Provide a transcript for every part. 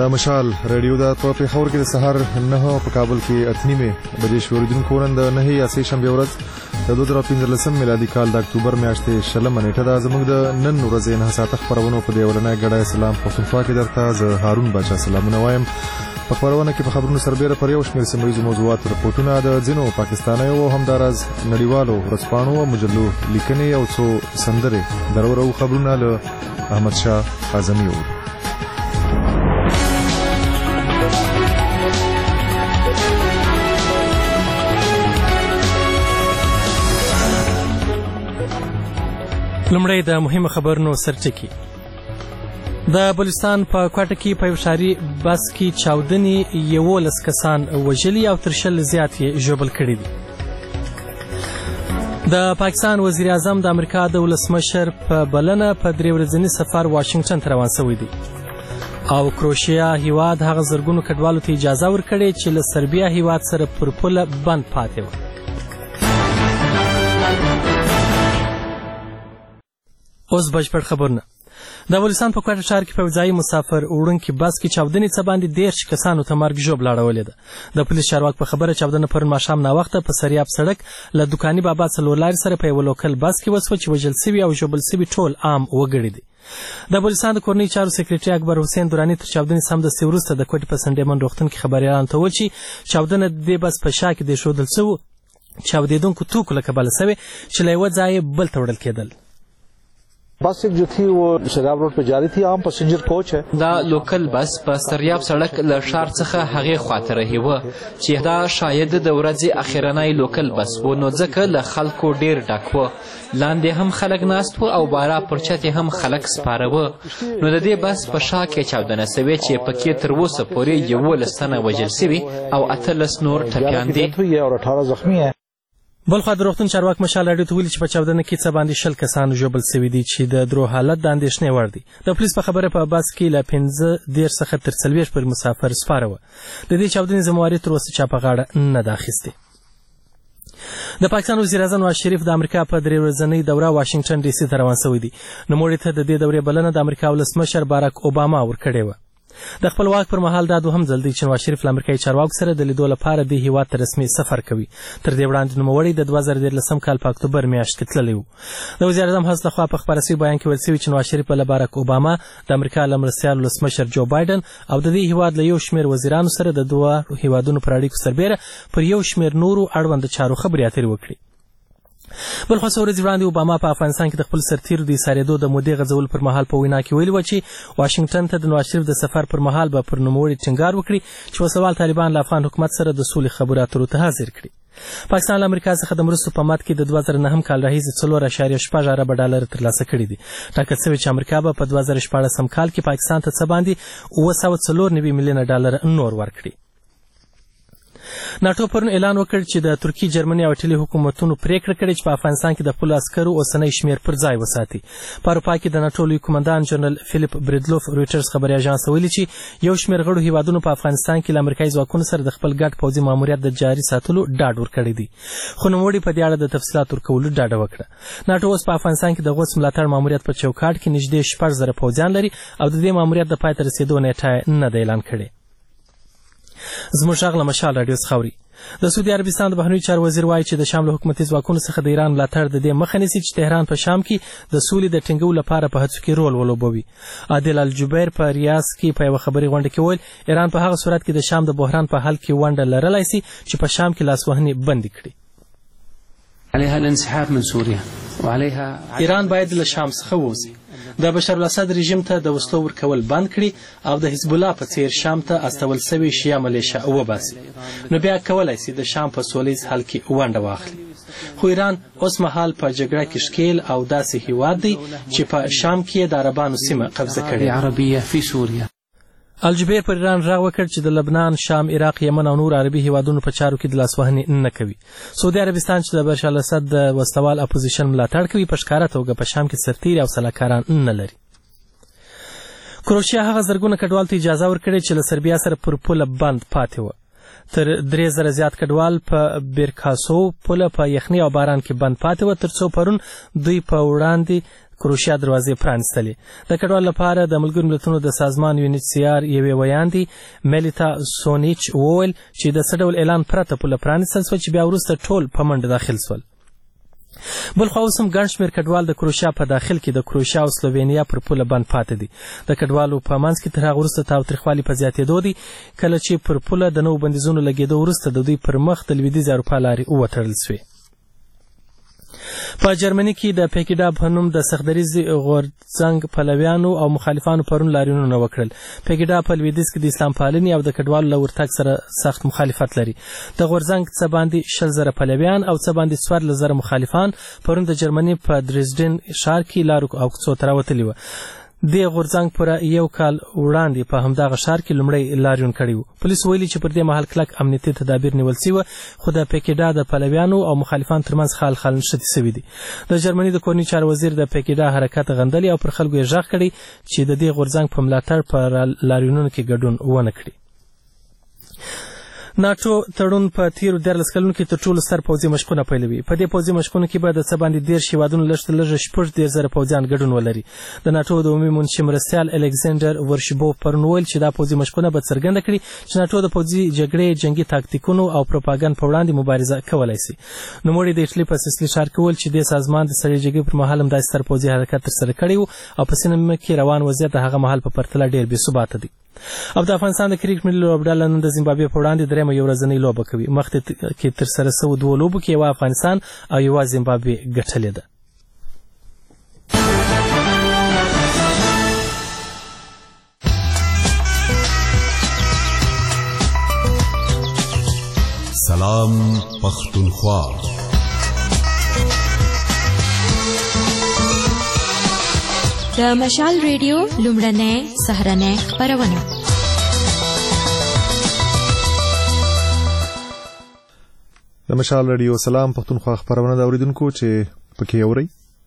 دا مشال رادیو دا په پېښور کې د سهار 9 په کابل کې 8:30 بجې شوریدونکو نن د 9 یا 3 شنبه ورځ د 2015 میلادي کال د اکتوبر میاشتې 16 نیټه دا زموږ د نن ورځې نه ساعت خبرونو په دی ولنه غړای سلام پښتونخوا کې درته ز هارون بچا سلامونه وایم. په خبرونه کې په خبرونو سربېره پر یو شمېر سیمه موضوعات رپورټونه د ځینو پاکستانیو او همدارز نړیوالو ورځپاڼو او مجلو لیکنې او څو سندرې درورو خبرونه له احمد شاه اعظمي و. لمړی د مهمه خبرونو سرټکی. د بلوچستان په کوټه کې په ښاري بس کې چاودنې 11 کسان وژلي او تر 40 زیات یې ژوبل کړي دي. د پاکستان وزیر اعظم د امریکا د ولسمشر په بلنه په 3 ورځني سفر واشنگټن ته روان شوی دی او کروشیا هیواد هغه زرګونو کډوالو ته اجازه ورکړې چې له سربیا هیواد سره پر پوله بند پاتې و. اوس بشپړ خبرونه. د بلوچستان په کوټه ښار کې په ځای مسافر وړونکي بس کې چاودنې څه باندې 13 کسانو ته مرګ ژوبل اړولې ده. د پولیس چارواک په خبره چاودنه پرون ماښام ناوخته په سریاب سړک له دکاني بابا څلور لارې سره په یو لوکل بس کې وسوه چې وژل سوي او ژوبل سوي ټول عام وګړي دي. د بلوچستان د کورنۍ چارو سکرټري اکبر حسین دراني تر چاودنې سمدستي وروسته د کوټې په سنډیمن روغتون کې خبریالانو ته وویل چې چاودنه د دې بس په شا کې د ښودل شوو چاودېدونکو توکو له کبله سوې چې له یوه ځایه بل ته وړل کېدل. बस जो थी वो शराब रोड पे जा रही थी. आम पैसेंजर कोच है. دا لوکل بس په سریاب سړک له ښار څخه هغې خواته رهي وه چې دا شاید د ورځې اخرنی لوکل بس و نو ځکه له خلکو ډېر ډک وه. لاندې هم خلک ناست وه او بارا پر چت هم خلک سپاره وه. نو د دې بس په شا کې چاودنه سوې چې پکې تر اوسه پورې 11 تنه وژل سوي او 18 نور ټپیان دي. بلخوا د روغتون چارواک مشال راډیو ته ویلي چې په چاودنه کې څه باندې 10 کسان ژوبل سوي دي چې د درو حالت د اندېښنې وړ دی. د پولیس په خبره په بس کې له 15 څخه تر 40 پورې مسافر سپاره وه. د دې چاودنې ذمهواري تر اوسه چا په غاړه نه ده اخیستې. د پاکستان وزیر اعظم نواز شریف د امریکا په 3 ورځنۍ دوره واشنگټن ډي سي ته روان شوی دی. نوموړي ته د دې دورې بلنه د امریکا ولسمشر باراک اوباما ورکړې وه. د خپل واک پر مهال دا دوهم ځل دی چې نواز شریف له امریکایي چارواکو سره د لیدو لپاره د هیواد ته رسمي سفر کوي. تر دې وړاندې نوموړی د 2013 کال په اکتوبر میاشت کې تللی و. د وزیر اعظم حضرت لخوا په خپاره شوي بیان کې ویل شوي چې نواز شریف له باراک اوباما د امریکا له مرستیال ولسمشر جو بایدن او د دې هیواد له یو شمېر وزیرانو سره د دوه هیوادونو پر اړیکو سربېره پر یو شمېر نورو اړوند چارو خبرې اترې وکړي. بلخوا څو ورځې وړاندې اوباما په افغانستان کې د خپل سرتیرو د ایسارېدو د مودې غځولو پر مهال په وینا کې ویلي وه چې واشنګټن ته د نواز شریف د سفر پر مهال به پر نوموړي ټینګار وکړي چې وسلوال طالبان له افغان حکومت سره د سولې خبرو اترو ته حاضر کړي. پاکستان له امریکا څخه د مرستو په مد کې د 2009 کال راهیسې 4.6 اربه ډالر ترلاسه کړي دي. ټاکل شوي چې امریکا به په 2014 کال کې پاکستان ته څه باندې 994 میلیونه ډالر نور ورکړي. ناټو پرون اعلان وکړ چې د ترکیې، جرمني او ایټالي حکومتونو پریکړه کړې چې په افغانستان کې د خپلو عسکرو اوسنی شمېر پر ځای وساتي. په اروپا کې د ناټو لوی قومندان جنرال فیلیپ بریدلوف رویټرز خبري اژانس ته ویلي چې یو شمېر غړو هیوادونو په افغانستان کې له امریکایي ځواکونو سره د خپل ګډ پوځي ماموریت د جاري ساتلو ډاډ ورکړی دی. خو نوموړي په دې اړه د تفصیلات ورکولو ډاډه وکړه. ناټو اوس په افغانستان کې د غوڅ ملاتړ ماموریت په چوکاټ کې نږدې 6,000 پوځیان لري او د دې ماموریت د پای ته رسېدو نیټه نه ده اعلان کړې. زموږ غږ له مشال راډیو څخه اوري. د سعودي عربستان د بهرنیو چارو وزیر وایي چې د شام له حکومتي ځواکونو څخه د ایران ملاتړ د دې مخه نیسي چې تهران په شام کې د سولې د ټینګولو لپاره په هڅو کې رول ولوبوي. عادل الجبیر په ریاض کې په یوه خبري غونډه کې وویل ایران په هغه صورت کې د شام د بحران په حل کې ونډه لرلی سي چې په شام کې لاسوهنې بندې کړي. عليها الانسحاب من سوريا وعليها ایران باید له شام څخه ووځي، د بشار الاسد رژیم ته د وسلو ورکول بند کړي او د حزب الله په څیر شام ته استول سوي شیعه ملیشه وباسي. نو بیا کولی سي د شام په سولیز حل کې ونډه واخلي. خو ایران اوس مهال په جګړه کې ښکیل او داسې هیواد دی چې په شام کې د عربانو سیمه قبضه کړې. عربیه فی سوریا. الجبیر پر ایران غږ وکړ چې د لبنان، شام، عراق، یمن او نور عربي هیوادونو په چارو کې د لاسوهنې نه کوي. سعودي عربستان چې د بشار الاسد د وسلوال اپوزیشن ملاتړ کوي په ښکاره توګه په شام کې سرتیري او سلاکاران نه لري. کروشیا هغه زرګونه کډوالو ته اجازه ورکړې چې له سربیا سره پر پوله بند پاتې وه. تر 3,000 زیات کډوال په بیرکاسو پوله په یخني او باران کې بند پاتې وه تر څو پرون دوی په وړاندې کروشیا دروازې پرانیستلې. د کډوالو لپاره د ملګرو ملتونو د سازمان UNHCR یوې ویاندې میلیتا سونیچ وویل چې د څه ډول اعلان پرته پوله پرانیستل سوه چې بیا وروسته ټول په منډه داخل سول. بلخوا اوس هم ګڼ شمېر کډوال د کروشیا په داخل کې د کروشیا او سلووینیا پر پوله بند پاتې دي. د کډوالو په منځ کې تر هغه وروسته تاوتریخوالي په زیاتېدو دي کله چې پر پوله د نوو بندیزونو لګېدو وروسته د دوی پر مخ د لویدیځې اروپا لارې وتړل سوې. په جرمني کې د پیکیډا په نوم د سختدریځ غورځنګ پلویانو او مخالفانو پرون لاریونونه وکړل. پیکیډا په لویدیځ کې د اسلام پالنې او د کډوالو له ورتګ سره سخت مخالفت لري. د غورځنګ څه باندې 60,000 پلویان او څه باندې 14,000 مخالفان پرون د جرمني په درزډن ښار کې لارو او کوڅو ته راوتلي وو. د غورځنګ پوره یو کال وړاندې په همدغه ښار کې لومړی لاریون کړی و. پولیس ویلي چې پر دې مهال کلک امنیتي تدابیر نیول سوي خو د پیکیډا د پلویانو او مخالفانو ترمنځ خال نښتې سوي دي. د جرمني د کورني چارو وزیر د پیکیډا حرکت غندلي او پر خلکو یې غږ کړی چې د دې غورځنګ په ملاتړ په لاریونونو کې ګډون ونه کړي. ناټو تړون په تیرو 14 کلونو کې تر ټولو ستر پوځي مشقونه پیلوي. په دې پوځي مشقونو کې به د څه باندې 10 هیوادونو لږ تر لږه 14,000 پوځیان ګډون ولري. د ناټو د عمومي منشي مرستیال الکساندر ورشبوف پرون ویل چې دا پوځي مشقونه به څرګنده کړي چې ناټو د پوځي جګړې جنگي تاکتیکونو او پروپاګاندا په وړاندې مبارزه کولای شي. نوموړي د ایټالي په سیسلی ښار کې ویل چې د سازمان د سړې جګړې پر مهال هم داسې ستر پوځي حرکت ترسره کړی و او په سیمه کې روان وضعیت د هغه مهال په پرتله ډېر بې ثباته دی. او د افغانستان د کرکټ ملي لوبډله نن د زیمبابوې په وړاندې درېیمه یو ورځنۍ لوبه کوي. مخکې کې ترسره شوو 2 لوبو کې یوه افغانستان او یوه زیمبابوې ګټلې ده. سلام پښتونخوا. د مشال ریډیو لومړنۍ سهارنۍ خپرونه. د مشال ریډیو سلام پښتونخوا خپرونه د اوریدونکو چې پکې اوري.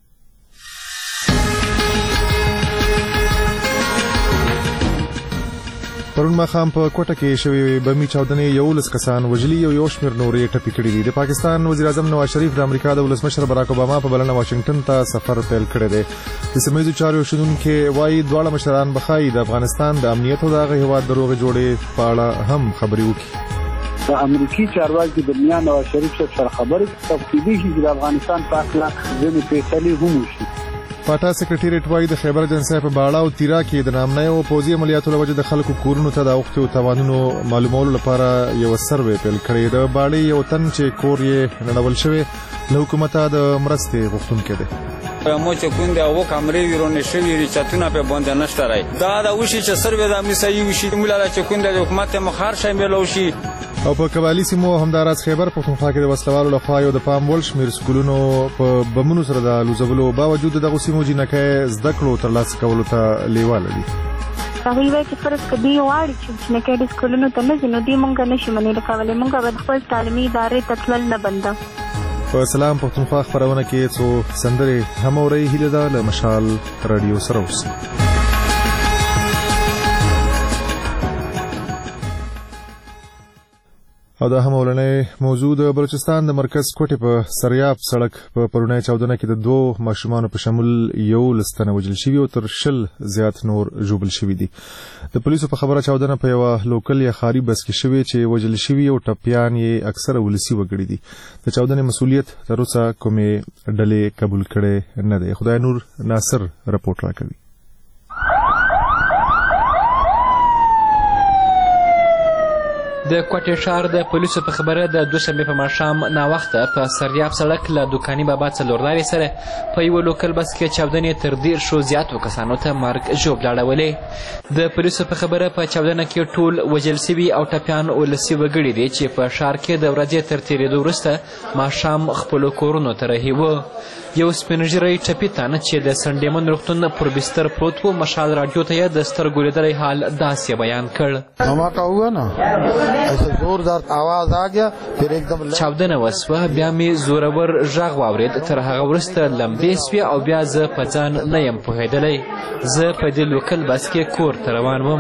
پرون ماښام په کوټه کې شوې بمي چاودنې 11 کسان وژلي او یو شمېر نورې ټپي کړي دي. د پاکستان وزیر اعظم نواز شریف د امریکا د ولسمشر براک اوباما په بلنه واشنگټن ته سفر پیل کړی دی. د سیمه ییزو چارو شنونکي وایي دواړه مشران به ښایي د افغانستان د امنیت او د هغه هېواد د روغې جوړې په اړه هم خبرې وکړي. د امریکایي چارواکي د میاں نواز شریف سره خبرې تفصیلي شي د افغانستان په اړه ځینې فیصلې هم وشي. پاټا سکرټریټ وایي د خیبر اجنسی په باړه او تیرا کې د نامنۍ او پوځي عملیاتو له وجې د خلکو کورونو ته د اوښتو تاوانونو معلومولو لپاره یو سروې پیل کړی. د باړې یو تن چې کور یې نړول شوی له حکومته د مرستې غوښتونکی دی. مو چې کوند او کمرې ورونه شوی ریچاتونه په باندې نشته راي دا وشي چې سروې د امنیتي وشي موږ چې کوند د حکومت مخار شامل وشي. او په قبایلی سیمو همداراز خیبر پښتونخوا کې د وسلوالو لخوا یو د پام وړ شمېر سکولونو په بمونو سره د الوزولو باوجود دغه سیمو جنکۍ زده کړو ترلاسه کولو ته لیواله دي. هغوی وایي چې فرض کړي غواړي چې جنکۍ د سکولونو ته نه ځي نو دوی موږ نشو منلی کولی. موږ به خپل تعلیمي ادارې ته تلل نه بنده. په سلام پښتونخوا خپرونه کې څو سندرې هم اورئ. هیله ده له مشال رادیو سره اوسئ. او دا هم اولنۍ موضوع د بلوچستان د مرکز کوټې په سریاب سړک په پرونۍ چاودنه کې د 2 ماشومانو په شمول 11 تنه وژل شوي او تر 20 زیات نور ژوبل شوي دي. د پولیسو په خبره چاودنه په یوه لوکل یا ښاري بس کې شوې چې وژل شوي او ټپیان یې اکثره ولسي وګړي دي. د چاودنې مسؤلیت تر اوسه کومې ډلې قبول کړی نه دی. خدای نور ناصر رپورټ راکوي. د کوټې ښار د پولیسو په خبره د دوشنبې په ماښام ناوخته په سریاب سړک له دوکاني بابا څلورلارې سره په یوه لوکل بس کې چاودنې تر 10 زیاتو کسانو ته مرګ ژوبل اړولې. د پولیسو په خبره په چاودنه کې ټول وژل سوي او ټپیان ولسي وګړي دي چې په ښار کې د ورځې تر تېرېدو وروسته ماښام خپلو کورونو ته رهي وو. یو سپین ږیری ټپي تن چې د سنډیمن روغتون پر بستر پروت و مشال راډیو ته یې د سترګو لیدلی حال داسې بیان کړ. ما کا हुआ ना ऐसे जोरदार आवाज आ गया फिर एकदम چاودنه وسوه بیا مې زورور غږ واورید تر هغه وروسته لمبې سوې او بیا زه په ځان نه یم پوهېدلی زه په دې لوکل بس کې کور ته روان وم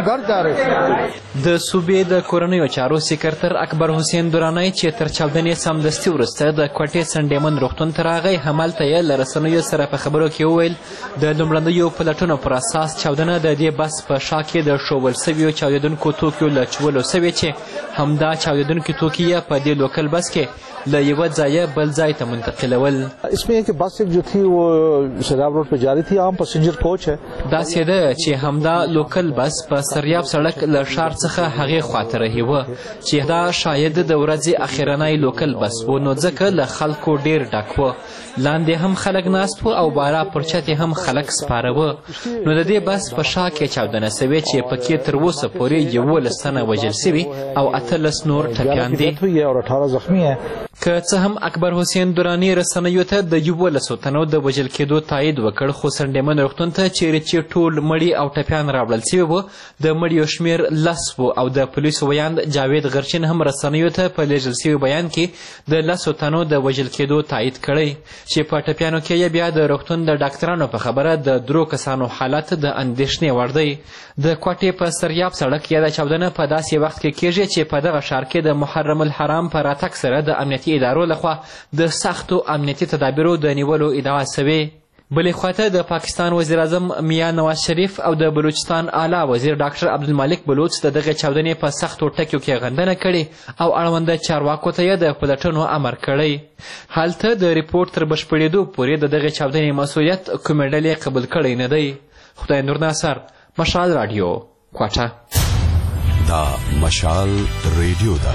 د صوبې د کورنیو چارو سکرتر اکبر حسین درانی چې تر چاودنې سمدستي وروسته د کوټې سنډیمن روغتون ته راغی همالته یې له رسنیو سره په خبرو کې وویل د لومړنیو پلټنو پر اساس چاودنه د دې بس په شا کې د ښوول سویو چاودېدونکو توکیو له چولو سوې چې همدا چاودېدونکي توکي یې په دې لوکل بس کې له یوه ځایه بل ځای ته منتقلول इसमें कि बस जो थी वो शगाब रोड पे जा रही थी आम पैसेंजर कोच है داسې ده چې همدا لوکل بس په سریاب سړک له ښار څخه هغې خواته رهیوه چې دا شاید د ورځې اخرنی لوکل بس و نو ځکه له خلکو ډېر ډک و لاندې هم خلک ناست و او بارا پر چت هم خلک سپاره و نو د دې بس په شا کې چاودنه سوې چې پکې تر اوسه پورې 11 تنه وژل سوي او 18 نور ټپیان دي که څه هم اکبر حسین درانی رسنیو ته د 11 تنو د وژل کېدو تایید وکړ خو سنډیمن روغتون ته چیرې چې ټول مړي او ټپیان راوړل سوي وو د مړیو شمېر 10 و او د پولیسو ویاند جاوید غرچین هم رسنیو ته په لیږل سوي بیان کې د 10 تنو د وژل کېدو تایید کړی چې په ټپیانو کې یې بیا د روغتون د ډاکټرانو په خبره د 3 کسانو حالت د اندېښنې وړ دی د کوټې په سریاب سړک یا د چاودنه په داسې وخت کې کېږي چې په دغه ښار کې د محرم الحرام په راتګ سره د امنیتي ادارو لخوا د سختو امنیتي تدابیرو د نیولو ادعا سوې بلې خواته د پاکستان وزیر اعظم میاں نواز شریف او د بلوچستان اعلی وزیر ډاکټر عبدالمالک بلوچ د دغې چاودنې په سختو ټکیو کې غندنه کړې او اړونده چارواکو ته یې د پلټنو امر کړی هلته د ریپورټ تر بشپړېدو پورې د دغې چاودنې مسؤلیت کومې ډلې قبول کړی نه دی خدای نور ناصر مشال راډیو کوټه دا مشال ریډیو ده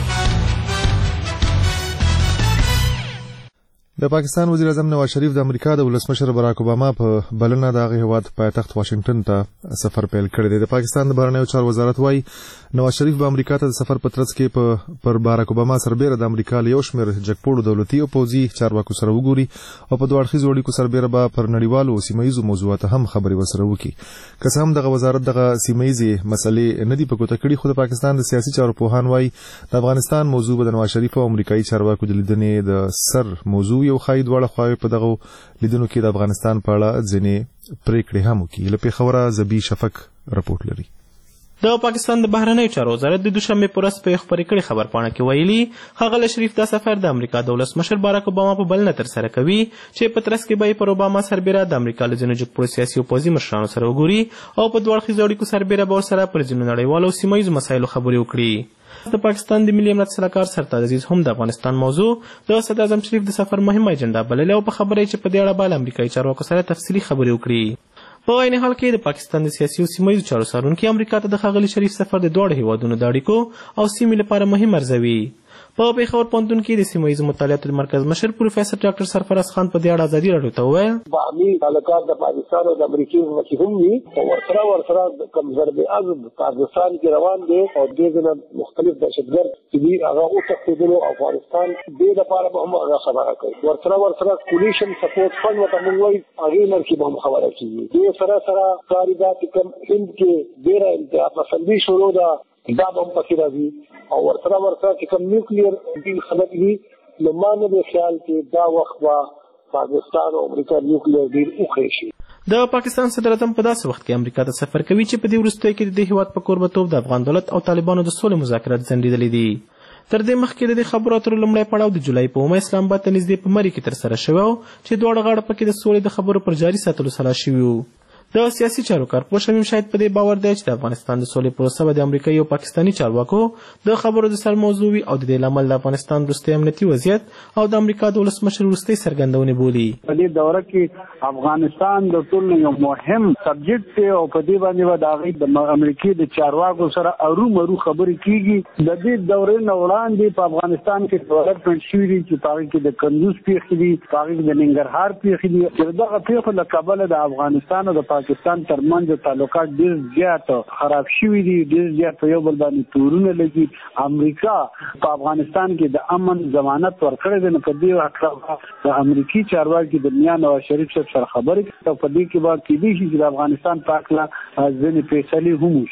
د پاکستان وزیر اعظم نواز شریف د امریکا د ولسمشر براک اوباما په بلنه د هغې هېواد پایتخت واشنګټن ته سفر پیل کړی دی د پاکستان د بهرنیو چارو وزارت وایي نواز شریف به امریکا ته د سفر په ترڅ کې پر باراک اوباما سربیره د امریکا له یو شمېر جګپوړو دولتي او پوځي چارواکو سره وګوري او په دوه اړخیزو اړیکو سربیره به پر نړیوالو او سیمه ییزو موضوعاتو هم خبرې ورسره وکړي که څه هم دغه وزارت دغه سیمه ییزې مسلې نه دي په ګوته کړي خو د پاکستان د سیاسي چارو پوهان وایي د افغانستان موضوع به د نواز شریف او امریکایي چارواکو د لیدنې د سر موضوع یو ښایي دواړه خواوې په دغو لیدنو کې د افغانستان په اړه ځینې پریکړې هم وکړي له پېښوره زبي شفق رپورټ لري د پاکستان د بهرنیو چارو وزارت د دوشنبې په ورځ په یو خپرې کړې خبرپاڼه کې ویلي ښاغلی شریف دا سفر د امریکا د ولسمشر باراک اوباما په بلنه ترسره کوي چې په ترڅ کې به یې پر اوباما سربیره د امریکا له ځینو جګپوړو سیاسي او پوځي مشرانو سره وګوري او په دوه اړخیزو اړیکو سربیره به ورسره پر ځینو نړیوالو او سیمه ییزو مسایلو خبرې وکړي د پاکستان د ملي امنیت سلاکار سرتاج عزیز هم د افغانستان موضوع د صدر اعظم شریف د سفر مهمه اجنډا بللې او په خبره چې په دې اړه به له امریکایي چارواکو سره تفصیلي خبرې وکړي په عین حال کې د پاکستان د سیاسي او سیمه ییزو چارو څارونکي امریکا ته د ښاغلي شریف سفر د دواړو هیوادونو د اړیکو او سیمې لپاره مهم ارزوي په پېښور پوهنتون کې د سیمه ییزو مطالعاتو د مرکز مشر پروفیسر ډاکټر سرفراز خان په دې اړه ازادي راډیو ته وویل باهمي تعلقات د پاکستان او د امریکې وکړي هم وي او ورسره کوم ضرب عزم پاکستان کې روان دي او د دې مختلف دهشتګرد چې دي هغه او تقریبا افغانستان دې لپاره به هم هغه خبره کوي ورسره کولیشن سپورټ فند وته موږ وایي هغه مرکه به هم خبره کوي دې سره کاریدات کوم هند کې ډېر انتها پسندي شروع ده دا به هم پکې راځي او ورسره چې کوم نیوکلیر دې خبرې دي نو ما نه به خیال کې دا وخت به پاکستان او امریکا نیوکلیر ډیل وکړي شي د پاکستان صدر اعظم په داسې وخت کې امریکا ته سفر کوي چې په دې وروستیو کې د دې هیواد په کوربهتوب د افغان دولت او طالبانو د سولې مذاکرات ځنډېدلي دي تر دې مخکې د دې خبرو اترو لومړی پړاو د جولای په 9 اسلام آباد ته نږدې په مري کې ترسره شوی و چې دواړه غاړه پکې د سولې د خبرو پر جاري ساتلو سلا شوي وو د سیاسي چارو کارپوه شمیم شاهد په دې باور دی چې د افغانستان د سولې پروسه به د امریکایي او پاکستاني چارواکو د خبرو د سر موضوع وي او د دې لامل د افغانستان وروستی امنیتي وضعیت او د امریکا د ولسمشر وروستۍ څرګندونې بولي په دې دوره کې افغانستان د ټولو یو مهم سبجیکټ دی او په دې باندې به د هغې د امریکې د چارواکو سره ارومرو خبرې کېږي د دې دورې نه وړاندې په افغانستان کې ډیولپمنټ شوي دي چې په هغې کې د کندوز پیښې دي په هغې کې د ننګرهار پیښې دي چې دغه پیښو له کبله د افغانستان او د پاکستان ترمنځ تعلقات ډېر زیات خراب شوي دي ډېر زیات په یو بل باندې تورونه لګي امریکا په افغانستان کې د امن ضمانت ورکړی دی نو په دې هکله د امریکي چارواکي د میاں نواز شریف صاحب سره خبرې او په دې کې به کېدای شي چې د افغانستان په هکله ځینې فیصلې هم وشي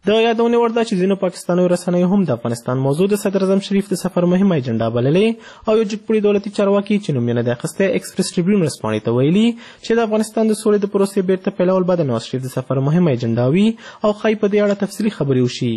د یادونې وړ ده چې ځینو پاکستاني رسنیو هم د افغانستان موضوع د صدر اعظم شریف د سفر مهمه اجنډا بللې او یو جګپوړي دولتي چارواکي چې نوم یې نه دی اخیستی ایکسپریس ټریبیون ورځپاڼې ته ویلي چې د افغانستان د سولې د پروسې بیرته پیلول به د نواز شریف د سفر مهمه اجنډا وي او ښایي په دې اړه تفصیلي خبرې وشي.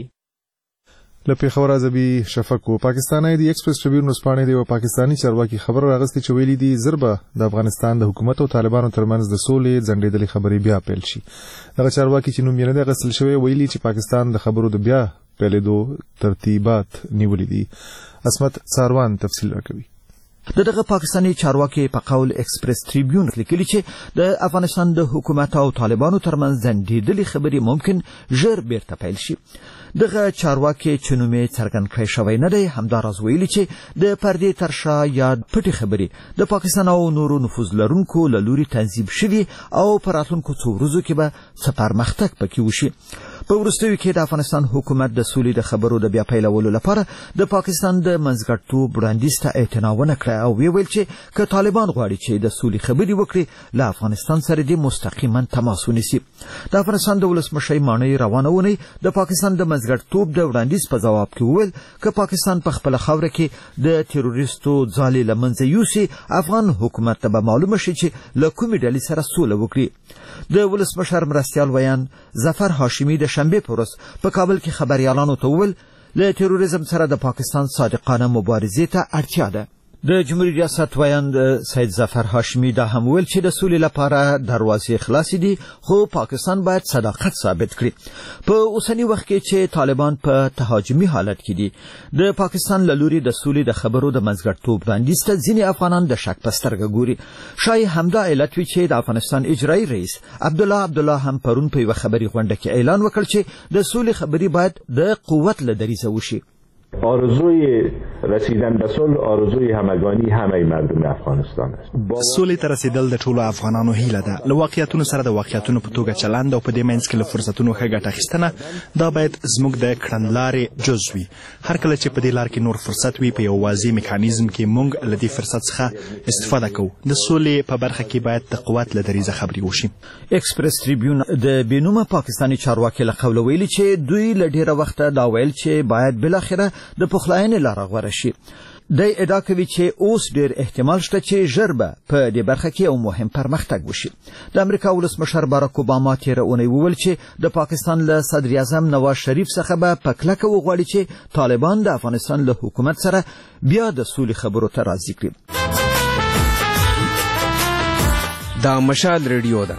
له پیښور ازبي شفق پاکستاني دی ایکسپریس ټریبیون ورځپاڼې دی او پاکستاني چارواکي خبر راغستې چې ویلي دي ضربه د افغانستان د حکومت او طالبانو ترمنځ د سولې ځنډېدلې خبرې بیا پیل شي. دغه چارواکي چې نوم یې نه دی اخیستل شوی ویلي چې پاکستان د خبرو د بیا پیلېدو ترتیبات نیولي دي. عصمت څاروان تفصیل راکوي. دغه پاکستاني چارواکي په قول ایکسپریس ټریبیون لیکلي چې د افغانستان د حکومت او طالبانو ترمنځ ځنډېدلې خبرې ممکن ژر بیرته پیل شي. دغه چارواکي چې نوم یې څرګند کړی شوی نه دی همداراز ویلي چې د پردې تر شا یا پټې خبرې د پاکستان او نورو نفوذ لرونکو له لوري تنظیم شوي او په راتلونکو څو ورځو کې به څه پرمختګ پکې وشي. په وروستیو کې د افغانستان حکومت د سولې د خبرو د بیا پیلولو لپاره د پاکستان د منځګړیتوب وړاندیز ته اعتنا ونه کړه او ویل چې که طالبان غواړي چې د سولې خبرې وکړي له افغانستان سره دې مستقیما تماس ونیسي. د افغانستان د ولسمشر ماڼۍ روانه اونۍ د پاکستان د منځګړیتوب د وړاندیز په ځواب کې وویل که پاکستان په خپله خاوره کې د تروریستو ځالې له منځه یوسي افغان حکومت ته به معلومه شي چې له کومې ډلې سره سوله وکړي. د ولسمشر مرستیال ویان ظفر هاشمي د شنبې په ورځ په کابل کې خبریالانو ته وویل له تروریزم سره د پاکستان صادقانه مبارزې ته اړتیا ده. د جمهوریت ریاست ویان سید ظفر هاشمي دا هم ویل چې د سولې لپاره دروازې خلاصې دي خو پاکستان باید صداقت ثابت کړي. په اوسني وخت کې چې طالبان په تهاجمي حالت کې دي د پاکستان له لوري د سولې د خبرو د منځګړیتوب وړاندیز ته ځینې افغانان د شک په سترګه ګوري. شاید همدا علت وي چې د افغانستان اجرایي رئیس عبدالله هم پرون په یوه خبري غونډه کې اعلان وکړ چې د سولې خبرې باید د قوت له دریځه وشي. آرزوی رسیدن به صلح آرزوی همگانی همه مردم افغانستان است. سولې ته رسیدل د ټولو افغانانو هیله ده. له واقعیتونو سره د واقعیتونو په توګه چلند او په دې منځ کې له فرصتونو ښه ګټه اخیستنه دا باید زموږ د کړنلارې جز وي. هر کله چې په دې لار کې نور فرصت وي په یو واضح میکانیزم کې موږ له دې فرصت څخه استفاده کوو. د سولې په برخه کې باید د قوت له دریځه خبرې وشي. ایکسپریس ټریبیون د بېنومه پاکستاني چارواکي له قوله ویلي چې دوی له ډېره وخته دا ویل چې باید بالاخره د پخلاینې لاره غوره شي. دی ادعا کوي چې اوس ډېر احتمال شته چې ژر به په دې برخه کې یو مهم پرمختګ وشي. د امریکا ولسمشر باراک اوباما تېره اونۍ وویل چې د پاکستان له صدر اعظم نواز شریف څخه به په کلکه وغواړي چې طالبان د افغانستان له حکومت سره بیا د سولې خبرو ته راضي کړي. دا مشال ریډیو ده.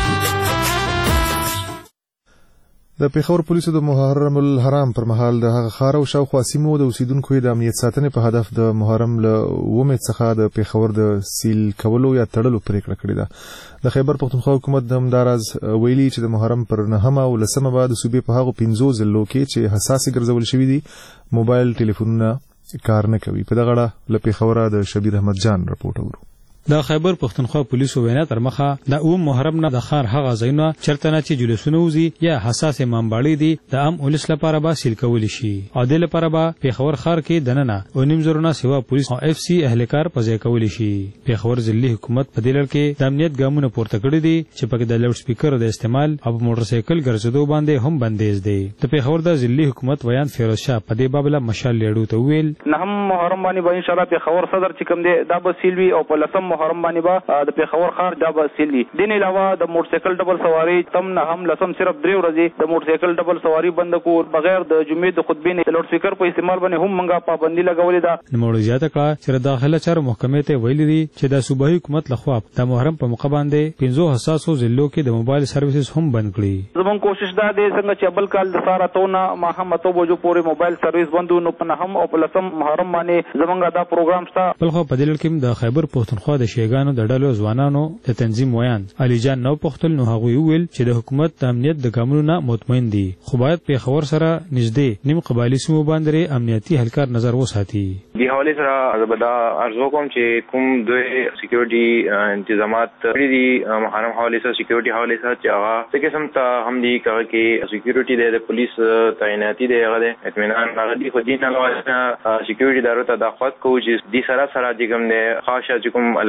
د پیښور پولیسو د محرم الحرام پر مهال د هغه ښار او شاوخوا سیمو د اوسیدونکو د امنیت ساتنې په هدف د محرم له 9 څخه د پیښور د سیل کولو یا تړلو پریکړه کړې ده. د خیبر پختونخوا حکومت د همداراز ویلي چې د محرم پر 9 او 10 به د صوبې په هغو 15 ضلعو کې چې حساسې ګرځول شوي دي موبایل ټلیفونونه کار نه کوي. په دغه اړه له پیښوره د شبیر احمد جان رپورټ اورو. د خیبر پختونخوا پولیسو وینا تر مخه د محرم نه د ښار هغه ځایونه چرته نه چې جلوسونه وزي یا حساس مامباړي دي د عام ولس لپاره به سیل کول شي او د لپاره به پیښور ښار کې دننه او نیم زرونه سیوا پولیس او اف سی اهلکار پځای کول شي. پیښور ضلعي حکومت په دې لړ کې د امنیت ګامونه پورته کړي دي چې پکې د لاوډ سپیکر د استعمال او موټر سایکل ګرځېدو باندې هم بندیز دي. د پیښور د ضلعي حکومت ویان فیروز شاه په دې باب له مشال لیډو ته ویل نه هم محرم باندې به ان شاء الله پیښور صدر چې کوم دی دا به سیلوي او په لسم محرم باندې به د پیښور ښار دا به سیلي. دین علاوه د موټر سایکل ډبل سواری تم نه هم لسم صرف 3 ورځې د موټر سایکل ډبل سواری بند کو بغیر د جمعې د خطبې نه لاوډ سپیکر په استعمال باندې هم منګه پابندي لګولې ده. نوموړي زیاته کړه چې داخله چارو محکمې ته ویلي دي چې د صوبایي حکومت لخوا د محرم په موقع باندې 15 حساسو ضلعو کې د موبایل سرویسز هم بند کړي. زموږ کوشش دا دی څنګه چې بل کال د ساره تونه ما هم متو بوجو پورې موبایل سرویس بندو نو په هم او په لسم محرم باندې زمونږ دا پروګرام شته. بل خو په دې لړ کې د خیبر پختونخوا د شیګانو د ډلو ځوانانو د تنظیم ویان علي جان نو پختل نو هغه ویل چې د حکومت د امنیت د قانون نه مطمئن دي خو باید پیښور سره نږدې نیم قبایلی سیمو باندې امنیتي هلکار نظر وساتي. دی حواله سره زبدا ارزو کوم چې کوم دوی سکیورټي تنظیمات لري دي محرم حواله سره سکیورټي حواله سره چې هغه څه قسم ته هم دي کې سکیورټي د پولیس تعیناتي دی هغه اطمینان هغه دي خو دین علاوه سکیورټي دارو ته د خاص کوم چې دي سره دي کوم د خاصه چې کوم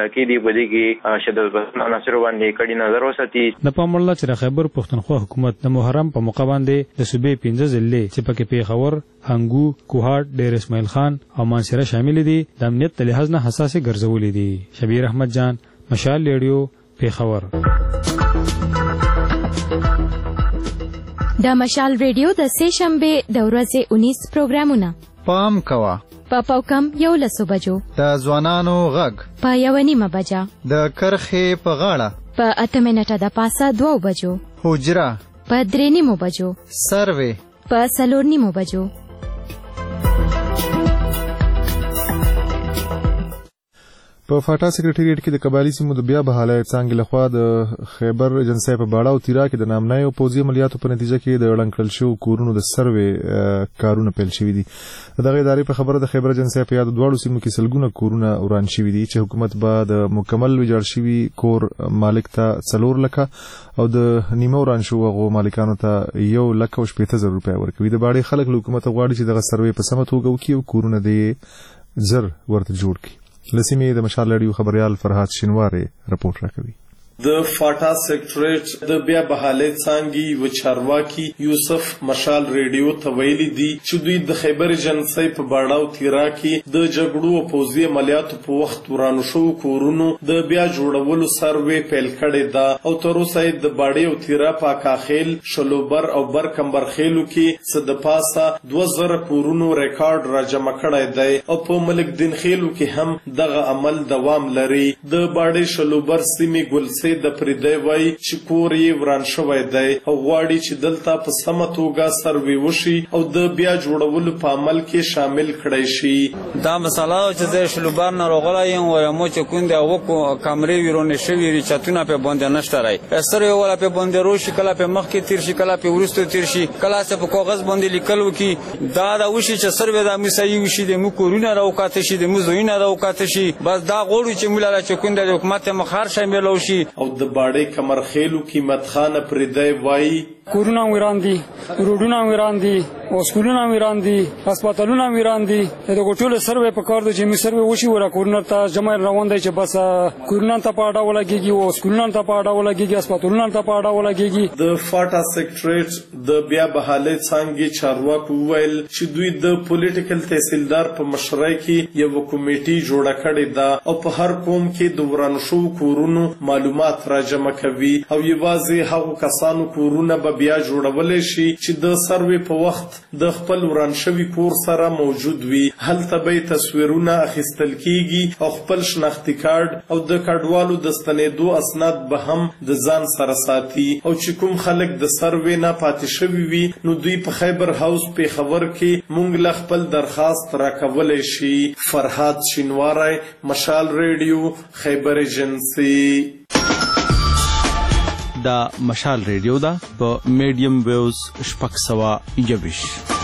علاقې دي په دې کې شدت پسند عناصرو باندې کړي نظر وساتي. د پام وړ چې خیبر پښتونخوا حکومت د محرم په موقع باندې د صوبې 15 ضلع چې پکې پیښور، هنګو، کوهاټ، ډیر اسماعیل خان او مانسره شامل دي د امنیت د لحاظ نه حساسه ګرځولې دي. شبیر احمد جان، مشال ریډیو، پیښور. د مشال ریډیو د سه شنبه د ورځې 19 پروګرامونه پام کوا په کم 11 بجو د ځوانانو غږ په 1:30 بجه د کرخې په غاړه په 8 منټه د پاسه 2 بجو حجره په 3:30 بجو سروې په 4:30 بجو. په فاټا سکریټریټ کې د قبایلی سیمو د بیا بحالۍ څانګې لخوا د خیبر ایجنسۍ په باړه او تیرا کې د نامنای او پوځي عملیاتو په نتیجه کې د ړنګ کړل شوو کورونو د سروې کارونه پیل شوي دي. دغه ادارې په خبره د خیبر ایجنسۍ په یاد دواړو سیمو کې سلګونه کورونه وران شوي دي چې حکومت به د مکمل ویجاړ شوي کور مالک ته 4 لکه او د نیمه وران شوو هغو مالکانو ته 1,80,000 روپۍ ورکوي. د باړې خلک له حکومت غواړي چې دغه سروې په سمه توګه وکړي او کورونه د زر ورته جوړ کړي. لسیمې د مشال ریډیو خبريال فرهاد شینواری رپورټ راکوي. د فاټا سیکټریټ د بیا بحالۍ څانګې و چارواکي یوسف مشال ریډیو ته ویلي دي چې دوی د خیبر ایجنسۍ په باړه او تیرا کې د جګړو او پوځي عملیاتو په وخت ورانو شوو کورونو د بیا جوړولو سروې پیل کړې ده او تر اوسه د باړې او تیرا پاکاخیل، شلوبر او برکمبرخیلو کې څه د پاسه 2000 کورونو ریکارډ راجمع کړی دی او په ملک دین خیلو کې هم دغه عمل دوام لري. د باړې شلوبر سیمې ګل د پردی وای چې کور یې وران شوی دی او غواړي چې دلته په سمه توګه سروې وشي او د بیا جوړولو په عمل کې شامل کړی شي. دا مسله چې د شلوبار نه راغلی یم وایمو چې کوم د هغو کامرې ویرونې شوي دي چتونه پې باندې نشته رای سروې والا پې باندې روشي کله پې مخکې تیر شي کله پې وروسته تیر شي کله چې په کاغذ باندې لیکل وکړي دا وشي چې سروې دا مو صحیح وشي د مو کورونه راوکاته شي د مو زویونه راوکاته شي بس دا غواړو چې موږ لا چې کوم د حکومت مخار شامل شي. او د باړې کمرخیلو قیمت خان پردی وای کورونه ویران دي، روډونه ویران دي، سکولونه ویران دي، هسپتالونه ویران دي. د ټولو سروې په کار د جمی سروې وشي ورا کورونه ته جمع روان دی چې بس کورونه ته پاډا ولګيږي او سکولونه ته پاډا ولګيږي، هسپتالونه ته پاډا ولګيږي. د فاټا سیکټریټ د بیا بحالۍ څانګې چارواکو ویل چې دوی د پولیټیکل تحصیلدار په مشرۍ کې یو کمیټي جوړه کړې ده او په هر قوم کې د وران شوو کورونو معلومات راجمع کوي او یوازې هغو کسانو کورونه به بیا جوړولای شي چې د سروې په وخت د خپل وران شوي کور سره موجود وي. هلته به تصویرونه اخیستل کیږي او خپل شناختی کارت او د کډوالو د ستنېدو اسناد به هم د ځان سره ساتي او چې کوم خلک د سروې نه پاتې شوي وي نو دوی په خیبر هاوس پیښور کې مونږ له خپل درخواست راکولای شي. فرهاد شینواری، مشال ریډیو، خیبر ایجنسی. دا مشال ریډیو دا په میډیم ویوز 621.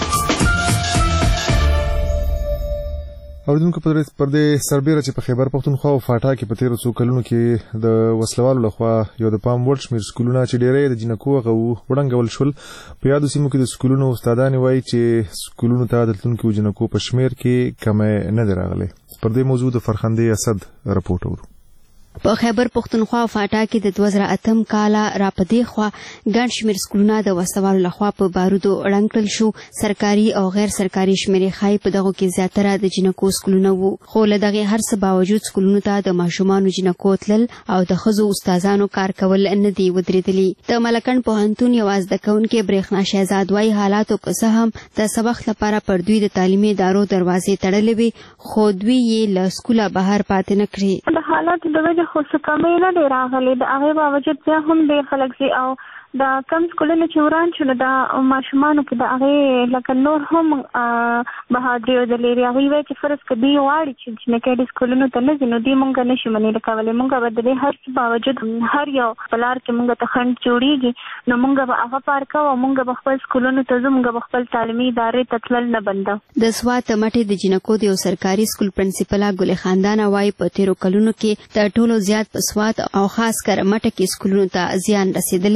اوریدونکو پر دې سربیره چې په خیبر پښتونخوا او فاټا کې په تیرو څو کلونو کې د وسلوالو لخوا یو د پام وړ شمېر سکولونه چې ډېری د جنکو هغه وړنګول شول په یادو سیمو کې د سکولونو استادانې وایي چې سکولونو ته د تلونکو جنکو په شمېر کې کمی نه دی راغلی. پر دې موضوع د فرخندې اسد رپورټ اورو. په خیبر پښتونخوا او فاټا کې د 2008 کال را پدې خوا ګڼ شمېر سکولونه د وسوالو لخوا په بارودو ړنګ کړل شو. سرکاري او غیر سرکاري شمېرې ښایي په دغو کې زیاتره د جنکو سکولونه وو خو له دغې هر څه باوجود سکولونو ته د ماشومانو جنکو تلل او د ښځو استادانو کار کول نه دي ودرېدلي. د ملکنډ پوهنتون یوه زده کوونکې برېښنا شهزاد وایي حالاتو که څه هم د سبق لپاره پر دوی د تعلیمي ادارو دروازې تړلې وي خو دوی یې له سکوله بهر پاتې نه کړې. د حالاتو د وجې خو څه کمی نه دی راغلی د هغې باوجود بیا هم ډېر خلک ځي او د کم سکولونه چې وران شو نو د ماشومانو کې د هغې لکه نور هم بهادري او دلیري هغوی وایي چې فرض که دوی غواړي چې جنکۍ دې سکولونو ته نه ځي نو دوی مونږ نه شي منې کولی. مونږ به د دې هر څه باوجود هر یو په لار کې مونږ ته خنډ جوړېږي نو مونږ به هغه پار کوو او مونږ به خپل سکولونو ته ځو مونږ به خپل تعلیمي ادارې ته تلل نه بندو. د سوات مټې د جنکو د یو سرکاري سکول پرنسپله ګلې خاندانه وایي په تېرو کلونو کې تر ټولو زیات په سوات او خاص کر مټه کې سکولونو ته زیان رسېدلی.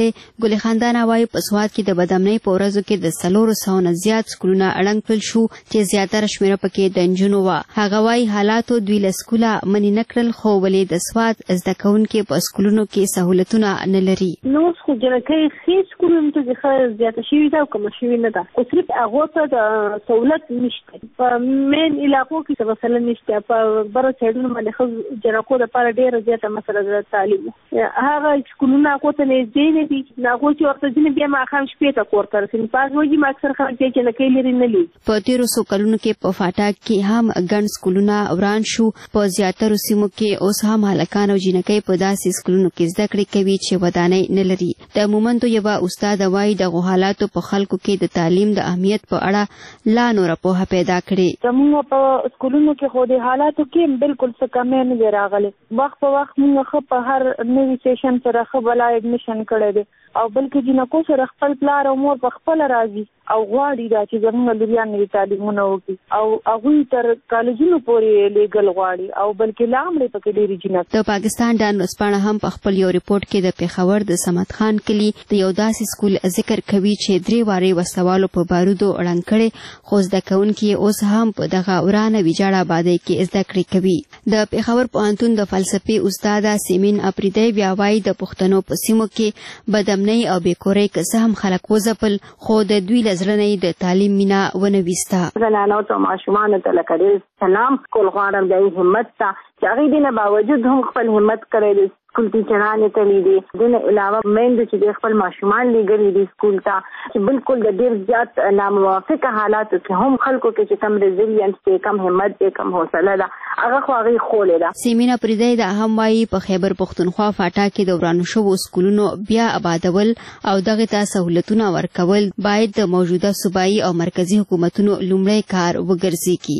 ګل خاندان وايي په سواد کې د بدامنۍ په ورځو کې د 400 نه زیات سکولونه اړنګ کړل شو چې زیاتره شمیره پکې د نجونو وه. هغه وايي حالاتو دوی له سکوله منې نه کړل خو ولې د سواد زده کوونکي په سکولونو کې سهولتونه نه لري. نو خو جنکۍ ښې سکولونو ته ځکه زیاته شوې ده او کمه شوې نه ده، خو صرف هغو ته د سهولت نشته. په مین علاقو کې څه مسله نشته، په بره سایډونو باندې ښځو جنکو دپاره ډېره زیاته مسله ده تعلیم. هغه سکولونه هغو ته نږدې نه دي، هغو چې ورته ځینې بیا ماښام شپې ته کور ته رسوي. په هغه وجې اکثر خلک بیا جنکۍ لرې نه لي. په تېرو څو کلونو کې په فاټک کې هم ګڼ سکولونه وران شو. په زیاترو سیمو کې اوس هم هلکان او جنکۍ په داسې سکولونو کې زده کړې کوي چې ودانۍ نه لري. د مومندو یوه استاد وایي دغو حالاتو په خلکو کې د تعلیم د اهمیت په اړه لا نوره پوهه پیدا کړې. زموږ په سکولونو کې خو د حالاتو کې بالکل څه کمی نه دی راغلی. وخت په وخت موږ ښه په هر نوي سیشن سره ښه بلا ایډمیشن کړی دی، او بلکې جنکو سره خپل پلار او مور په خپله راځي او غواړي دا چې زموږ لوریان نوي تعلیمونه وکړي او هغوی تر کالجونو پورې لیږل غواړي او بلکې لا هم پکې ډېرې جنکۍ. د پاکستان ډان ورځپاڼه هم په خپل یو ریپورټ کې د پېښور د صمد خان کلي د یو داسې سکول ذکر کوي چې 3 وارې وسوالو په بارودو اړنګ کړی، خو زده کوونکي اوس هم په دغه ورانه ویجاړه آبادۍ کې زده کړې کوي. د پېښور پوهنتون د فلسفې استاده سیمین اپریدی بیا وایي د پښتنو په سیمو کې بدامنۍ او بېکورۍ که څه هم خلک وځپل، خو د دوی له زړه نه د تعلیم مینه ونه ویسته. زنانو ته ماشومانو ته لکه ډېر سلام کول غواړم د همت ته چې هغوی دې نه باوجود هم خپل همت کړی دی. سکول ټیچرانې تللی دي، دې نه علاوه میندو چې د خپل ماشومان لیږلي دي سکول ته، چې بالکل د ډېر زیات ناموافقه حالاتو کې هم خلکو کې چې کم ریزیلینس دی، کم همت دی، کم حوصله ده، هغه خو هغوی ښولې ده. سیمین اپریدی دا هم وایي په خیبر پښتونخوا فاټا کې د ورانو شوو سکولونو بیا آبادول او دغې ته سهولتونه ورکول باید د موجوده صوبایي او مرکزي حکومتونو لومړی کار وګرځېږي.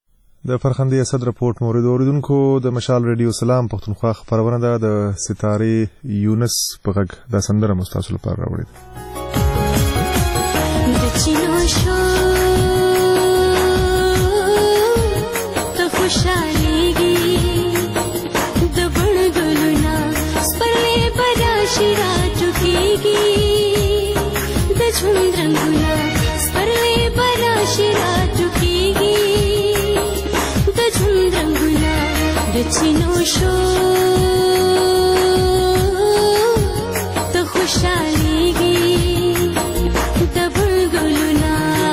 د فرخندې اسد رپورټ مورد اوریدونکو د مشال ریډیو سلام پښتونخوا خبرونه ده د ستارې یونس په غږ دا سندره مستاسو لپاره راوړې د چینو شو ته خوشالېږي د بڼ ګلونه سپرلې به راشي راټوکېږي د ژوند رنګونه سپرلې به راشي راټوکېږي د چینو شو ته خوشالېږي د بڼ ګلونه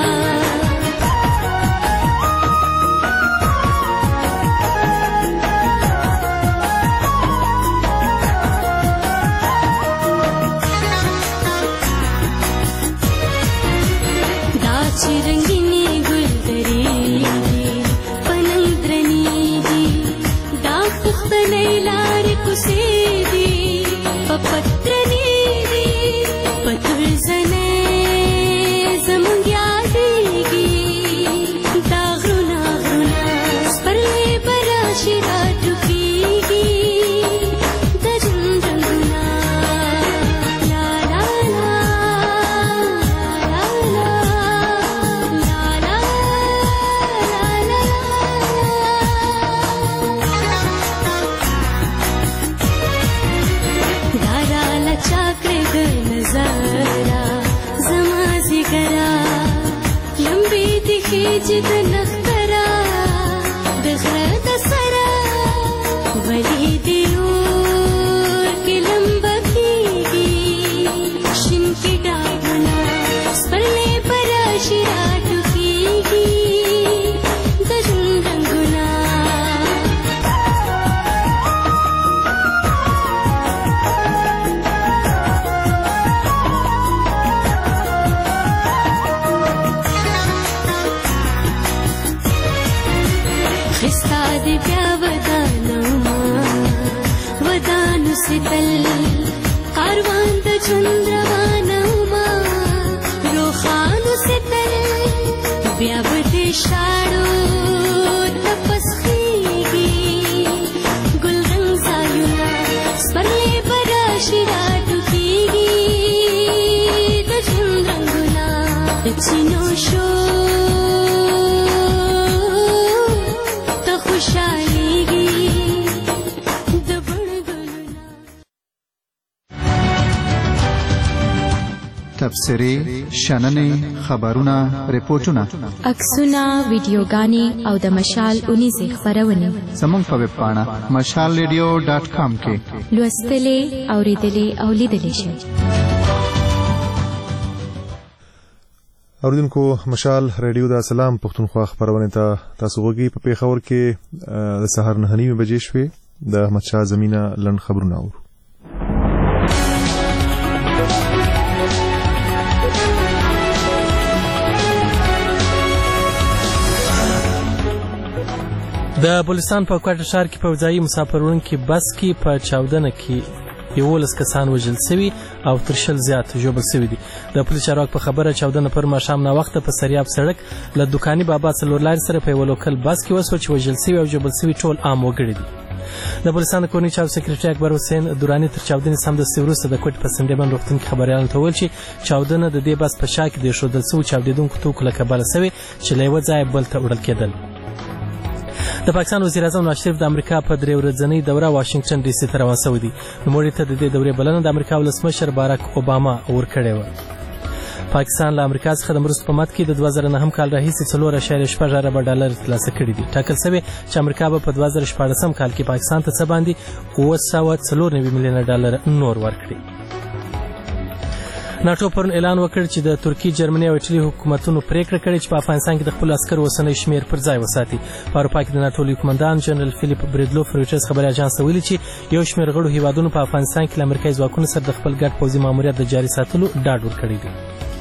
دا چې رنګینې ګلدرې لارې کوڅې دي په پترنې دي په تلزنې زموږ یادېږي دا غرونه غرونه سپرلې به راشي راټوکېږي د ژوند رنګونه لا لا لا لا لا لا لا چاکړې د نظارا زما زګرا لمبې دي چې د نخترا د غره د سرا ولې دی اور کې لمبه کېږي شین کې ډاګونه سپرلې به راشي راټوکېږي د ژوند رنګونه کاروان د ژوند روانوما روخانو ستل بیا به د شاړو تپس خېږي ګلرنګ ځایونه سپرلې به راشي راټوکېږي د ژوند رنګونه د چینو شو ته خوشالېږي تبصرې شننې خبرونه ریپورتونه عکسونه ویډیوګانې او د مشال اونیزې خپرونې زموږ په ویب پاڼه mashalradio.com کې لوستلې اوریدلې او لیدلې شئ. اوریدونکو مشال ریډیو د سلام پښتونخوا خبرونه ته تاسو غوږی په پیښور کې د سهار 9:30 بجې شوې د احمد شاه زمینه لند خبرونه اورو. د بلوچستان په کوټه ښار کې په فضایي مسافروړونکي بس کې په چاودنه کې 11 کسان وژل شوي او تر 20 زیات ژوبل شوي دي. د پولیس چارواکو په خبره چاودنه پر ماښام ناوخته په سریاب سړک له دکاني بابا څلور لارې سره په یوه لوکل بس کې وسوه چې وژل شوي او ژوبل شوي ټول عام وګړي دي. د بلوچستان د کورني چارو سکرټري اکبر حسین دوراني تر چاودنې سمدستي وروسته د کوټې په سنډیبن روغتون کې خبریالانو ته وویل چې چاودنه د دې بس په شا کې د ایښودل شوو چاودېدونکو توکو له کبله شوې چې له یوه ځایه بل ته وړل کېدل. د پاکستان وزیر اعظم نواز شریف د امریکا په 3 ورځنۍ دوره واشنگټن ډي سي ته روان شوی دی. نوموړي ته د دې دورې بلنه د امریکا ولسمشر باراک اوباما ورکړې وه. پاکستان له امریکا څخه د مرستو په مد کې د 2009 کال راهیسې 4.6 اربه ډالر ترلاسه کړي دي. ټاکل شوی چې امریکا به په 2014 کال کې پاکستان ته څه باندې 994 میلیونه ډالر نور ورکړي. ناټو پرون اعلان وکړ چې د ترکیې، جرمني او ایټالي حکومتونو پریکړه کړې چې په افغانستان کې د خپل عسکرو اوسنی شمیر پر ځای وساتي. په اروپا کې د ناټو لوی قومندان جنرال فیلیپ بریدلوف رویټرز خبري اژانس ته ویلي چې یو شمیر غړو هیوادونو په افغانستان کې له امریکایي ځواکونو سره د خپل ګډ پوځي ماموریت د جاري ساتلو ډاډ ورکړی دی.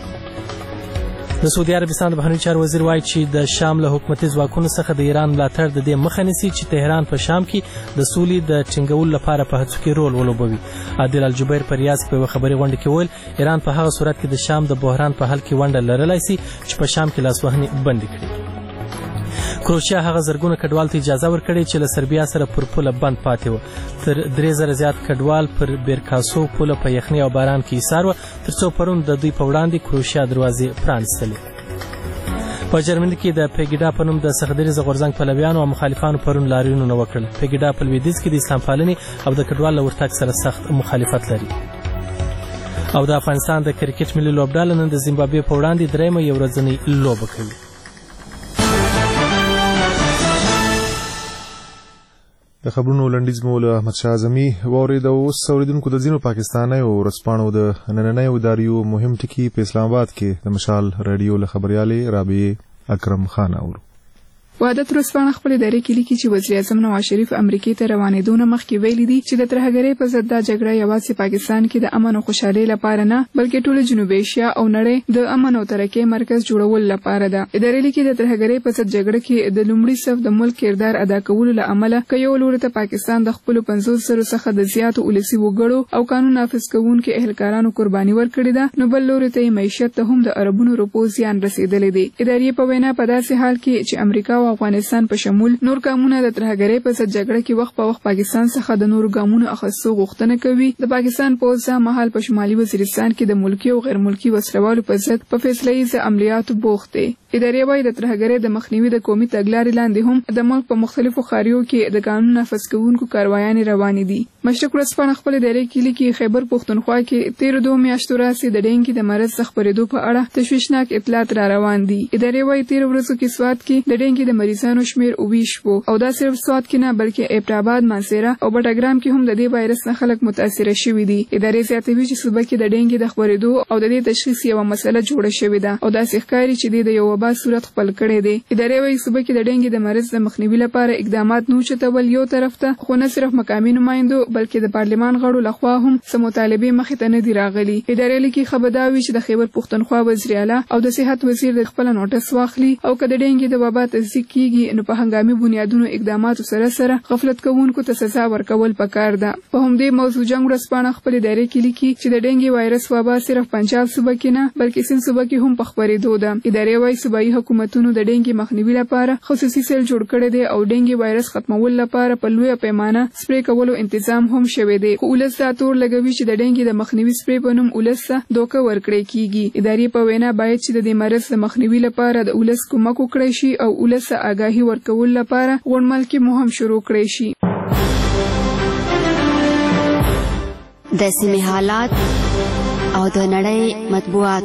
د سعودي عربستان د بهرنیو چارو وزیر وایي چې د شام له حکومتي ځواکونو څخه د ایران ملاتړ د دې مخه نیسي چې تهران په شام کې د سولې د ټینګولو لپاره په هڅو کې رول ولوبوي. عادل الجبیر په ریاض په خبري غونډه کې وویل ایران په هغه صورت کې د شام د بحران په حل کې ونډه لرلای شي چې په شام کې لاسوهنې بندي کړي. کروشیا هغه زرګونه کډوال ته اجازه ورکړې چې له سربیا سره پر پوله بند پاتې و. تر 3000 زیات کډوال پر بیرکاسو پوله په یخنۍ او باران کې ایسار و ترڅو پرون د دوی په وړاندې کروشیا دروازې پرانستلې. په جرمني کې د پیګیډا په نوم د سختدریز غورځنګ پلویانو او مخالفانو پرون لاریونونه وکړل. پیګیډا په لویدیځ کې د اسلام پالنې او د کډوال له ورتګ سره سخت مخالفت لري. او د افغانستان د کرکټ ملي لوبډله نن د زیمبابوې په وړاندې درېیمه یو ورځنۍ لوبه کوي. د خبرونو لنډیز مو له احمد شاه اعظمي واورېد. اوس اوریدونکو د ځینو پاکستانیو ورځپاڼو د نننیو اداریو مهم ټکي په اسلام آباد کې د مشال ریډیو له خبریالې رابعې اکرم خان اورو. وحدت ورځپاڼه خپل ادارې کې لیکي چې وزیر اعظم نواز شریف امریکې ته روانېدو نه مخکې ویلي دي چې د ترهګرۍ په ضد دا جګړه یوازې پاکستان کې د امن او خوشحالۍ لپاره نه بلکې ټول جنوبي ایشیا او نړۍ د امن او ترقۍ مرکز جوړول لپاره ده. ادارې لیکي د ترهګرۍ په ضد جګړه کې د لومړي صف د ملک کردار ادا کولو له امله که یو لوري ته پاکستان د خپل 500 زره څخه د زیاتو ولسي وګړو او قانون نافذ کوونکو اهلکارانو قرباني ورکړې ده نو بل لوري ته معیشت ته هم د اربونو روپو زیان رسیدلې دی. ادارې په وینا په داسې حال کې چې امریکا او افغانستان په شمول نور ګامونه د ترهګرۍ په ضد جګړه کې وخت په وخت پاکستان څخه د نور ګامونو اخیستو غوښتنه کوي. د پاکستان پوځ مهال په شمالي وزیرستان کې د ملکی او غیر ملکی وسلوالو په ضد په فیصله ییز عملیاتو بوخت دی. ادارې وايي د ترهګرۍ د مخنیوي د قومي تګلارې لاندې هم د ملک په مختلفو ښاریو کې د قانون نافذ کوونکو کاروایانې روانې دي. مشرق ورځپاڼه خپل ادارې کې لیکي خیبر پښتونخوا کې 13 میاشتو راځي د ډینګي د مرض څخه خبرېدو په اړه تشویشناک اطلاعات را روان دي. ادارې وايي 13 ورځو کې سواد کې د ډینګي د مریضانو شمیر 20 وو او دا صرف سواد کې نه بلکې ایبټاباد، مانسیرا او بټاګرام کې هم د دې وایرس نه خلک متاثر شوي دي. ادارې زیاتوي چې صوبه کې د ډینګي د خبرېدو او د دې تشخیص یو مسله جوړه شوې ده او دا ښکاري چې د یو وبا صورت خپل کړی دی. ادارې وايي صوبه کې د ډینګي د مرض د مخنیوي لپاره اقدامات نو چتول یو طرف ته خو نه صرف مقامي نمائندو بلکې د پارلمان غړو لخوا هم سم مطالبه مخې ته نه دی راغلي. ادارې لیکي خبرداوي چې د خیبر پښتونخوا وزیر اعلی او د صحت وزیر د خپل نوټس واخلي او کله ډینګي د وبا تصدیق کیږي نو په هنګامي بنیادونو اقداماتو سره غفلت کوونکو ته سزا ورکول پکار ده. په همدې موضوع جنگ ورځپاڼه خپل ادارې کې لیکي چې د ډینګي وایرس وبا صرف پنجاب صوبه کې نه بلکې سند صوبه کې هم په خبرېدو ده. ادارې وايي صوبایي حکومتونو د ډینګي مخنیوي لپاره خصوصي سیل جوړ کړی دی او ډینګي وایرس ختمول لپاره په لوی پیمانه سپری کولو تنظیم هم شوی دی. خو ولس دا تور لګوي چې د ډینګي د مخنیوي سپری په نوم ولس دوکه ورکړی کیږي. ادارې په وینا باید چې د دې مرض د مخنیوي لپاره د ولس کومک وکړي شي او ولس آگاهي ورکول لپاره غونډمل کې مهم شروع کړی شي. د سیمې حالات او د نړۍ مطبوعات.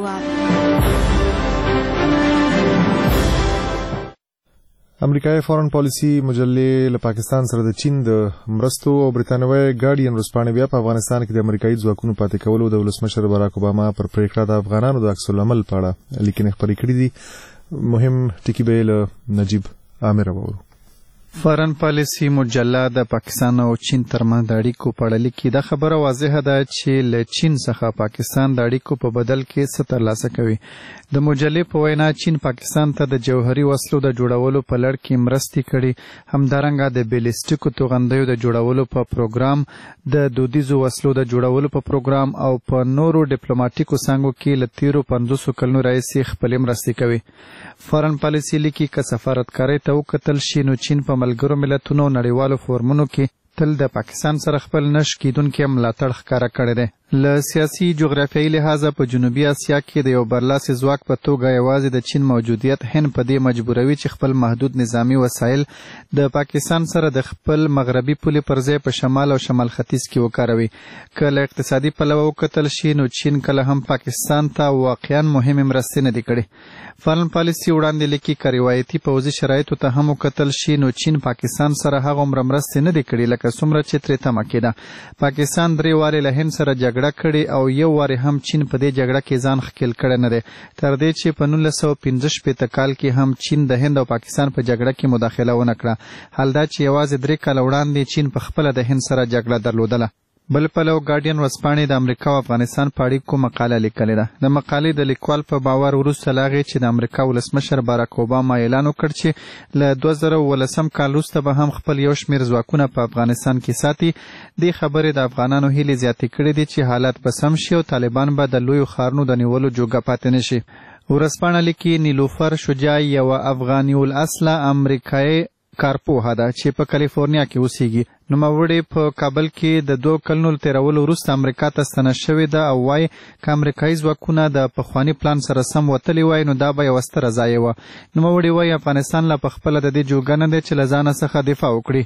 امریکایي فارن پالیسي مجلې له پاکستان سره د چین د مرستو او برتانوي ګارډین ورځپاڼې بیا په افغانستان کې د امریکایي ځواکونو پاتې کولو د ولسمشر باراک اوباما پر پریکړه د افغانانو د عکس العمل په اړه لیکنې خپرې کړې دي. مهم ټکي به له نجیب عامر وورو. فارن پالیسي مجله د پاکستان او چین ترمنځ د اړیکو په اړه لیکي. دا خبره واضحه ده چې له چین څخه پاکستان د اړیکو په بدل کې څه ترلاسه کوي. د مجلې په وینا چین پاکستان ته د جوهري وسلو د جوړولو په لړ کې مرستې کړي، همدارنګه د بیلسټیکو توغندیو د جوړولو په پروګرام، د دودیزو وسلو د جوړولو په پروګرام او په نورو ډیپلوماټیکو څانګو کې له تیرو 50 کلونو راهیسې خپلې مرستې کوي. فارن پالیسي لیکي که سفارتکارۍ ته وکتل شي نو چین په ملګرو ملتونو نړیوالو فورمونو کې تل د پاکستان سره خپل نش کیدونکي ملاتړ ښکاره کړی دی. له سیاسي جغرافیایي لحاظه په جنوبي اسیا کې د یو برلاسي ځواک په توګه یوازې د چین موجودیت هند په دې مجبوروي چې خپل محدود نظامی وسایل د پاکستان سره د خپل مغربي پولې پر ځای په شمال او شمال ختیځ کې وکاروي. که له اقتصادي پلوه وکتل شي نو چین کله هم پاکستان ته واقعا مهمې مرستې نه دي کړې. فارن پالیسي وړاندې لیکي که روایتي پوځي شرایطو ته هم وکتل شي نو چین پاکستان سره هغومره مرستې نه دي کړې لکه څومره چې ترې تمه کېده. پاکستان 3 وارې له هند سره جګړه کړې او یو وارې هم چین په دې جګړه کې ځان ښکیل کړی نه دی، تر دې چې په 1965 کال کې هم چین د هند او پاکستان په جګړه کې مداخله ونه کړه. حال دا چې یوازې 3 کاله وړاندې چین په خپله د هند سره جګړه درلودله. بل پلو ګارډین ورځپاڼې د امریکا او افغانستان په اړیکو مقاله لیکلې ده. د مقالې د لیکوال په باور وروسته له هغې چې د امریکا ولسمشر باراک اوباما اعلان وکړ چې له 2019 کال وروسته به هم خپل یو شمېر ځواکونه په افغانستان کې ساتي، دې خبرې د افغانانو هیلې زیاتې کړې دي چې حالات به سم شي او طالبان به د لویو ښارونو د نیولو جوګه پاتې نه شي. ورځپاڼه لیکي نیلوفر شجاع یوه افغاني الاصله امریکایي کارپوهه ده چې په کالیفورنیا کې اوسېږي. نوموړې په کابل کې د 2 کلونو تېرولو وروسته امریکا ته ستنه شوې ده او وایي که امریکایي ځواکونه د پخواني پلان سره سم وتلي وای نو دا به یوه ستره ضایع وه. نوموړې وایي افغانستان لا پخپله د دې جوګه نه دی چې له ځانه څخه دفاع وکړي.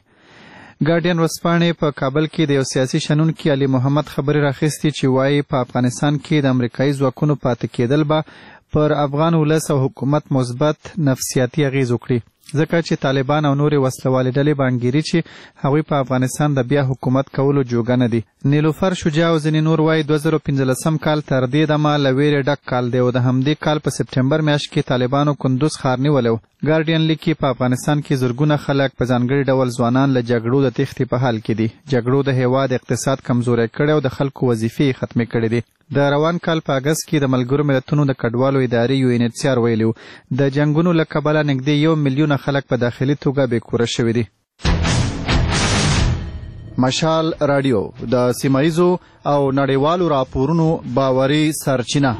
ګارډین ورځپاڼې په کابل کې د یو سیاسي شنونکي علي محمد خبرې راخیستې چې وایي په افغانستان کې د امریکایي ځواکونو پاتې کېدل به پر افغان ولس او حکومت مثبت نفسیاتي اغېز وکړي، ځکه چې طالبان او نورې وسلوالې ډلې به انګیري چې هغوی په افغانستان د بیا حکومت کولو جوګه نه دي. نیلوفر شجاع او ځینې نور وایي 2015 کال تر دې دمه له ویرې ډک کال دی او د همدې کال په سپټمبر میاشت کې طالبانو کندوز ښار نیولی و. ګارډین لیکي په افغانستان کې زرګونه خلک په ځانګړي ډول ځوانان له جګړو د تېښتې په حال کې دي. جګړو د هېواد اقتصاد کمزوری کړی او د خلکو وظیفې ختمې کړې دي. د روان کال په اګست کې د ملګرو ملتونو د کډوالو ادارې UNHCR ویلي و د جنګونو له کبله نږدې 1 میلیونه خلک په داخلي توګه بېکوره شوي دي. مشال رادیو د سیمایزو او نړیوالو راپورونو باوري سرچینه.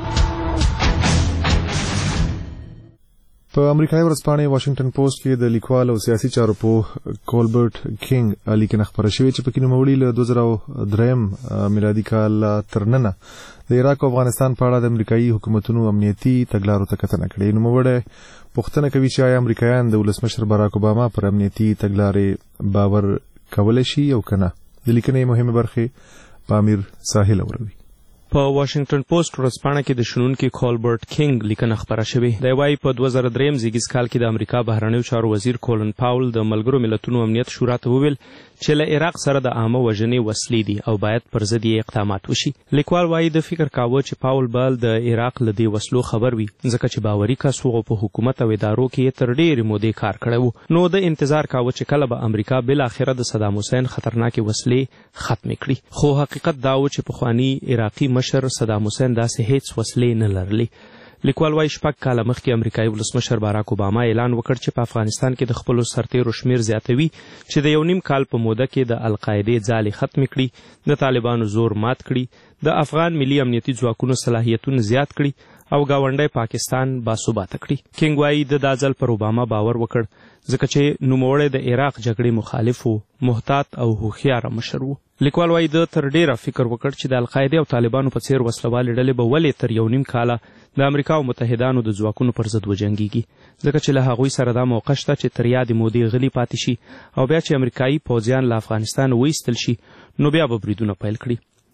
په امریکایي ورځپاڼې واشنگټن پوسټ کې د لیکوال او سیاسي چارو پوه کولبرټ کینګ لیکنه خپره شوې چې پکې نوموړي له 2003 میلادي کال تر ننه د عراق او افغانستان په اړه د امریکایي حکومتونو امنیتي تګلارو ته کتنه کړې. نوموړی پوښتنه کوي چې آیا امریکایان د ولسمشر باراک اوباما پر امنیتي تګلارې باور کولی شي او که نه. د لیکنې مهمې برخې په امیر ساحل اوروي. په واشنگټن پوسټ ورځپاڼه کې د شنونکي کولبرټ کینګ لیکنه خپره شوې. دی وایي په 2003 زیږیز کال کې د امریکا بهرنیو چارو وزیر کولن پاول د ملګرو ملتونو امنیت شورا ته وویل چې له عراق سره د عامه وژنې وسلې دي او باید پر ضد یې اقدامات وشي. لیکوال وایي د فکر کاوه چې پاول به د عراق له دې وسلو خبر وي ځکه چې باوري کس و او په حکومت او ادارو کې تر ډېرې مودې کار کړی و. نو د انتظار کاوه چې کله به امریکا بالاخره د صدام حسین خطرناکې وسلې ختمې کړي. خو حقیقت دا و چې پخواني عراقي مشر صدام حسین داسې هیڅ وسلې نه لرلې. لیکوال وایي 6 کاله مخکې امریکایي ولسمشر باراک اوباما اعلان وکړ چې په افغانستان کې د خپلو سرتیرو شمیر زیاتوي چې د 1.5 کال په موده کې د القاعدې ځالې ختمې کړي، د طالبانو زور مات کړي، د افغان ملي امنیتي ځواکونو صلاحیتونه زیات کړي او ګاونډی پاکستان باثباته کړي. کینګ وایي د دا ځل پر اوباما باور وکړ ځکه چې نوموړی د عراق جګړې مخالف و، محتاط او هوښیاره مشر و. لیکوال وایي د تر ډیره فکر وکړ چې د القاعدې او طالبانو په څیر وسلوالې ډلې به ولې تر 1.5 کاله د امریکا او متحدانو د ځواکونو پر ضد وجنګیږي، ځکه چې له هغوی سره دا موقع شته چې تر یادې مودې غلي پاتې شي او بیا چې امریکایي پوځیان له افغانستان وایستل شي نو بیا به بریدونه پیل کړي.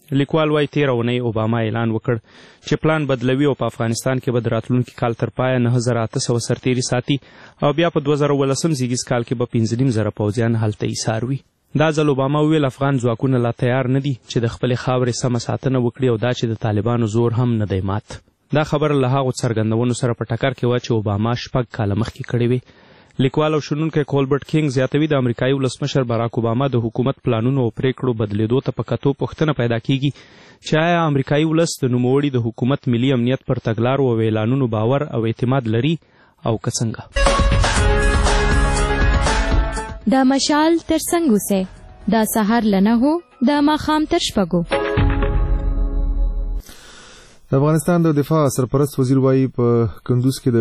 لیکوال وایي تېره اونۍ اوباما اعلان وکړ چې پلان بدلوي او په افغانستان کې به د راتلونکي کال تر پایه 9800 سرتیري ساتي او بیا په 2018 زیږیز کال کې به 15,000 پوځیان هلته ایسار وي. دا ځل اوباما وویل افغان ځواکونه لا تیار نه دي چې د خپلې خاورې سمه ساتنه وکړي او دا چې د طالبانو زور هم نه دی مات. دا خبره له هغو څرګندونو سره په ټکر کې وه چې اوباما 6 کاله مخکې کړې وې. لیکوال او شنونکی کولبرټ کینګ زیاتوي د امریکایي ولسمشر باراک اوباما د حکومت پلانونو او پریکړو بدلیدو ته په کتو پوښتنه پیدا کیږي چې آیا امریکایي ولس د نوموړي د حکومت ملي امنیت پر تګلارو او اعلانونو باور او اعتماد لري او که څنګه. دا مشال تر څنګه اوسئ دا سهار له 9 د ماښام تر 6. د افغانستان د دفاع سرپرست وزیر وایي په کندوز کې د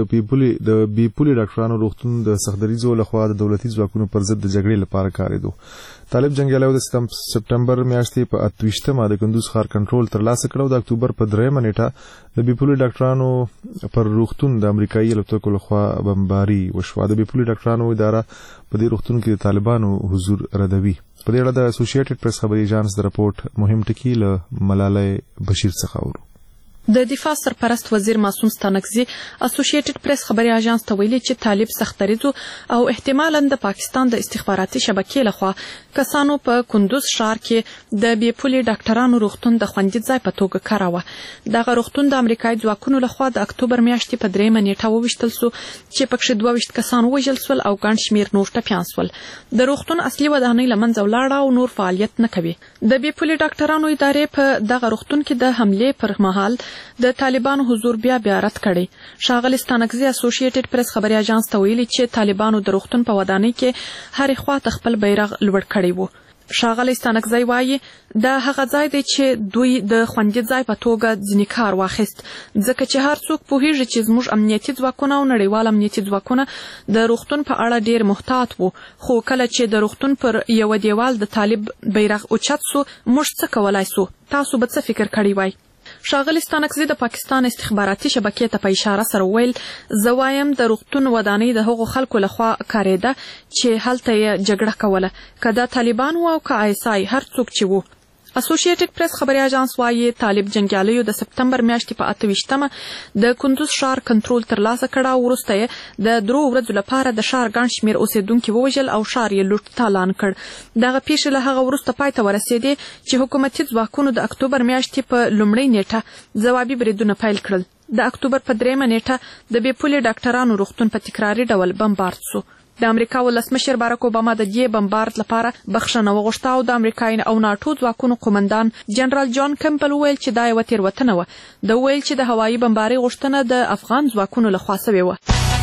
بي پولي ډاکټرانو روغتون د سختدریځو لخوا د دولتي ځواکونو پر ضد د جګړې لپاره کارېدو. طالب جنګیالیو د سپټمبر میاشتې په 28مه د کندوز ښار کنټرول ترلاسه کړ او د اکتوبر په 3مه نیټه د بي پولي ډاکټرانو پر روغتون د امریکایي الوتکو لخوا بمباري وشوه. د بي پولي ډاکټرانو اداره په دې روغتون کې د طالبانو حضور ردوي. په دې اړه د اسوسییټډ پریس خبري ایجانس د رپورټ مهم ټکي له ملالۍ بشیر څخه اورو. د دفاع سرپرست وزیر معصوم ستانکزي اسوسییټډ پریس خبري اژانس ته ویلي چې طالب سختدریځو او احتمالاً د پاکستان د استخباراتي شبکې لخوا کسانو په کندوز ښار کې د بي پولي ډاکټرانو روغتون د خوندي ځای په توګه کاراوه. دغه روغتون د امریکایي ځواکونو لخوا د اکتوبر میاشتې په 3مه نیټه وویشتل سو چې پکښې 22 کسان وژل سول او ګڼ شمېر نور ټپیان سول. د روغتون اصلي ودانۍ له منځه ولاړه او نور فعالیت نه کوي. د بي پولي ډاکټرانو ادارې په دغه روغتون کې د حملې پر مهال د طالبانو حضور بیا رد کړي. ښاغلي ستانکزي اسوسییټډ پریس خبري اژانس ته ویلي چې طالبانو د روغتون په ودانۍ کې هرې خواته خپل بیرغ لوړ کړی و. ښاغلی ستانکزی وایي دا هغه ځای دی چې دوی د خوندي ځای په توګه ځینې کار واخیست ځکه چې هر څوک پوهیږي چې زموږ امنیتي ځواکونه او نړیوال امنیتي ځواکونه د روغتون په اړه ډیر محتاط وو. خو کله چې د روغتون پر یو دیوال د طالب بیرغ اوچت سو موږ څه کولای سو؟ تاسو به څه فکر کړی وای؟ ښاغلی ستانکزي د پاکستان استخباراتي شبکې ته په اشاره سره ویل زه وایم د روغتون ودانۍ د هغو خلکو لخوا کارېده چې هلته یې جګړه کوله که دا طالبان وو او که ISI هر څوک چې وو. اسوسییټډ پریس خبري اژانس وایي طالب جنګیالیو د سپټمبر میاشتې په 28مه د کندوز ښار کنټرول ترلاسه کړ او وروسته یې د 3 ورځو لپاره د ښار ګڼ شمېر اوسېدونکي ووژل او ښار یې لوټ تالان کړ. دغه پیښې له هغه وروسته پای ته ورسېدې چې حکومتي ځواکونو د اکتوبر میاشتې په لومړۍ نیټه ځوابي بریدونه پیل کړل. د اکتوبر په 3مه نیټه د بي پولي ډاکټرانو روغتون په تکراري ډول بمبارد سو. د امریکا ولسمشر باراک اوباما د دې بمبارد لپاره بخښنه وغوښته او د امریکا او ناټو ځواکونو قومندان جنرال جان کمپل وویل چې دا یوه تېروتنه وه. د ویل چې د هوایي بمبارۍ غوښتنه د افغان ځواکونو لخوا سوې وه.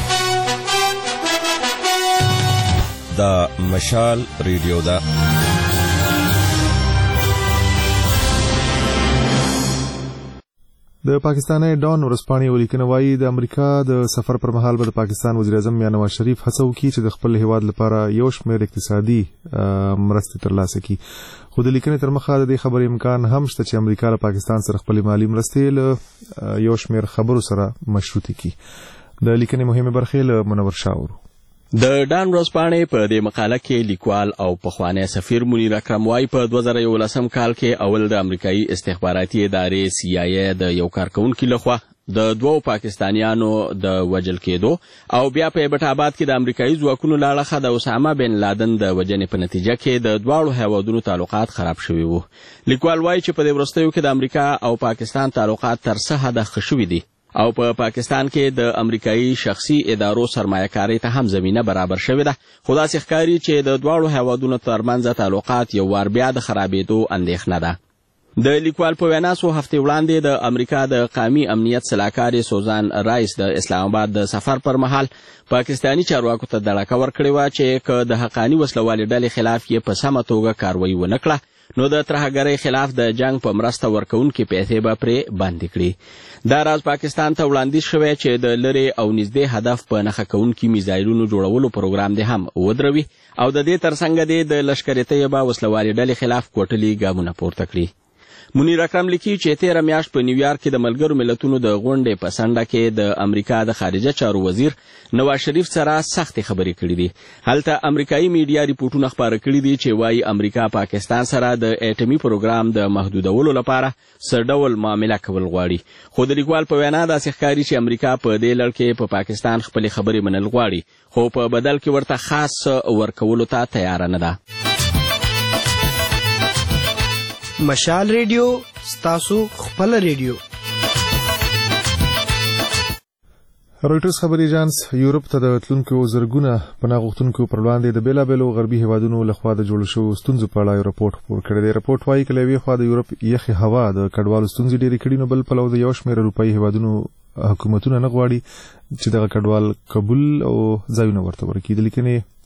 دا مشال ریډیو ده. د پاکستاني ډان ورځپاڼې ولیکنه وایي د امریکا د سفر پر مهال به د پاکستان وزیر اعظم میاں نواز شریف هڅه وکړي چې د خپل هیواد لپاره یو شمېر اقتصادي مرستې ترلاسه کړي. خو د لیکنې تر مخه د دې خبرې امکان هم شته چې امریکا له پاکستان سره خپلې مالي مرستې له یو شمېر خبرو سره مشروطې کړي. د لیکنې مهمه برخې له منور شاه. د ډان ورځپاڼې په دې مقاله کې لیکوال او پخوانی سفیر منیر اکرم وایي په 2011 کال کې اول د امریکایي استخباراتي ادارې CIA د یو کارکونکي لخوا د 2 پاکستانیانو د وژل کېدو او بیا په ایبټ آباد کې د امریکایي ځواکونو له اړخه د اسامه بن لادن د وژنې په نتیجه کې د دواړو هیوادونو تعلقات خراب شوي وو. لیکوال وایي چې په دې وروستیو کې د امریکا او پاکستان تعلقات تر څه حده ښه شوي دي او په پاکستان کې د امریکایي شخصي ادارو سرمایه‌کارۍ ته هم زمینه برابر شوې ده. خو داسې ښکاري چې د دواړو هیوادونو ترمنځ تعلقات یو وار بیا د خرابېدو اندېښنه ده. د لیکوال په وینا څو هفتې وړاندې د امریکا د قومي امنیت سلاکارې سوزان رایس د اسلام آباد د سفر پر مهال پاکستاني چارواکو ته دړکه ورکړې وه چې که د حقاني وسلوالې ډلې خلاف یې په سمه توګه کاروایي ونه کړه نو د ترهګرۍ خلاف د جنگ په مرسته ورکوونکې پیسې به پرې بندې کړي. دا راز پاکستان ته وړاندیز شوی چې د لرې او نږدې هدف په نښه کوونکي میزایلونو جوړولو پروګرام دې هم ودروي او د دې ترڅنګ دې د لښکرې طیبه وسلوالې ډلې خلاف کوټلي ګامونه پورته کړي. منیر اکرم لیکي چې تیره میاشت په نیویارک کې د ملګرو ملتونو د غونډې په څنډه کې د امریکا د خارجه چارو وزیر نواز شریف سره سختې خبرې کړې دي. هلته امریکایي میډیا ریپورټونه خپاره کړي دي چې وایي امریکا پاکستان سره د اټومي پروګرام د محدودولو لپاره څه ډول معامله کول غواړي. خو د لیکوال په وینا داسې ښکاري چې امریکا په دې لړ کې په پاکستان خپلې خبرې منل غواړي، خو په بدل کې ورته خاص ورکولو ته تیاره نه ده. مشال ریډیو ستاسو خپل ریډیو. رویټرز خبري اژانس یورپ ته د تلونکو زرګونه پناه غوښتونکو پر وړاندې د بیلابیلو غربي هیوادونو لخوا د جوړ شوو ستونزو په اړه یو راپور خپور کړی دی. راپور وايي چې له یوې خوا د یورپ یخې هوا د کډوالو ستونزې ډېرې کړي، نو بل پلو د یو شمېر اروپایي هیوادونو حکومتونه نه غواړي چې دغه کډوال قبول او ځایونه ورته ورکړي. د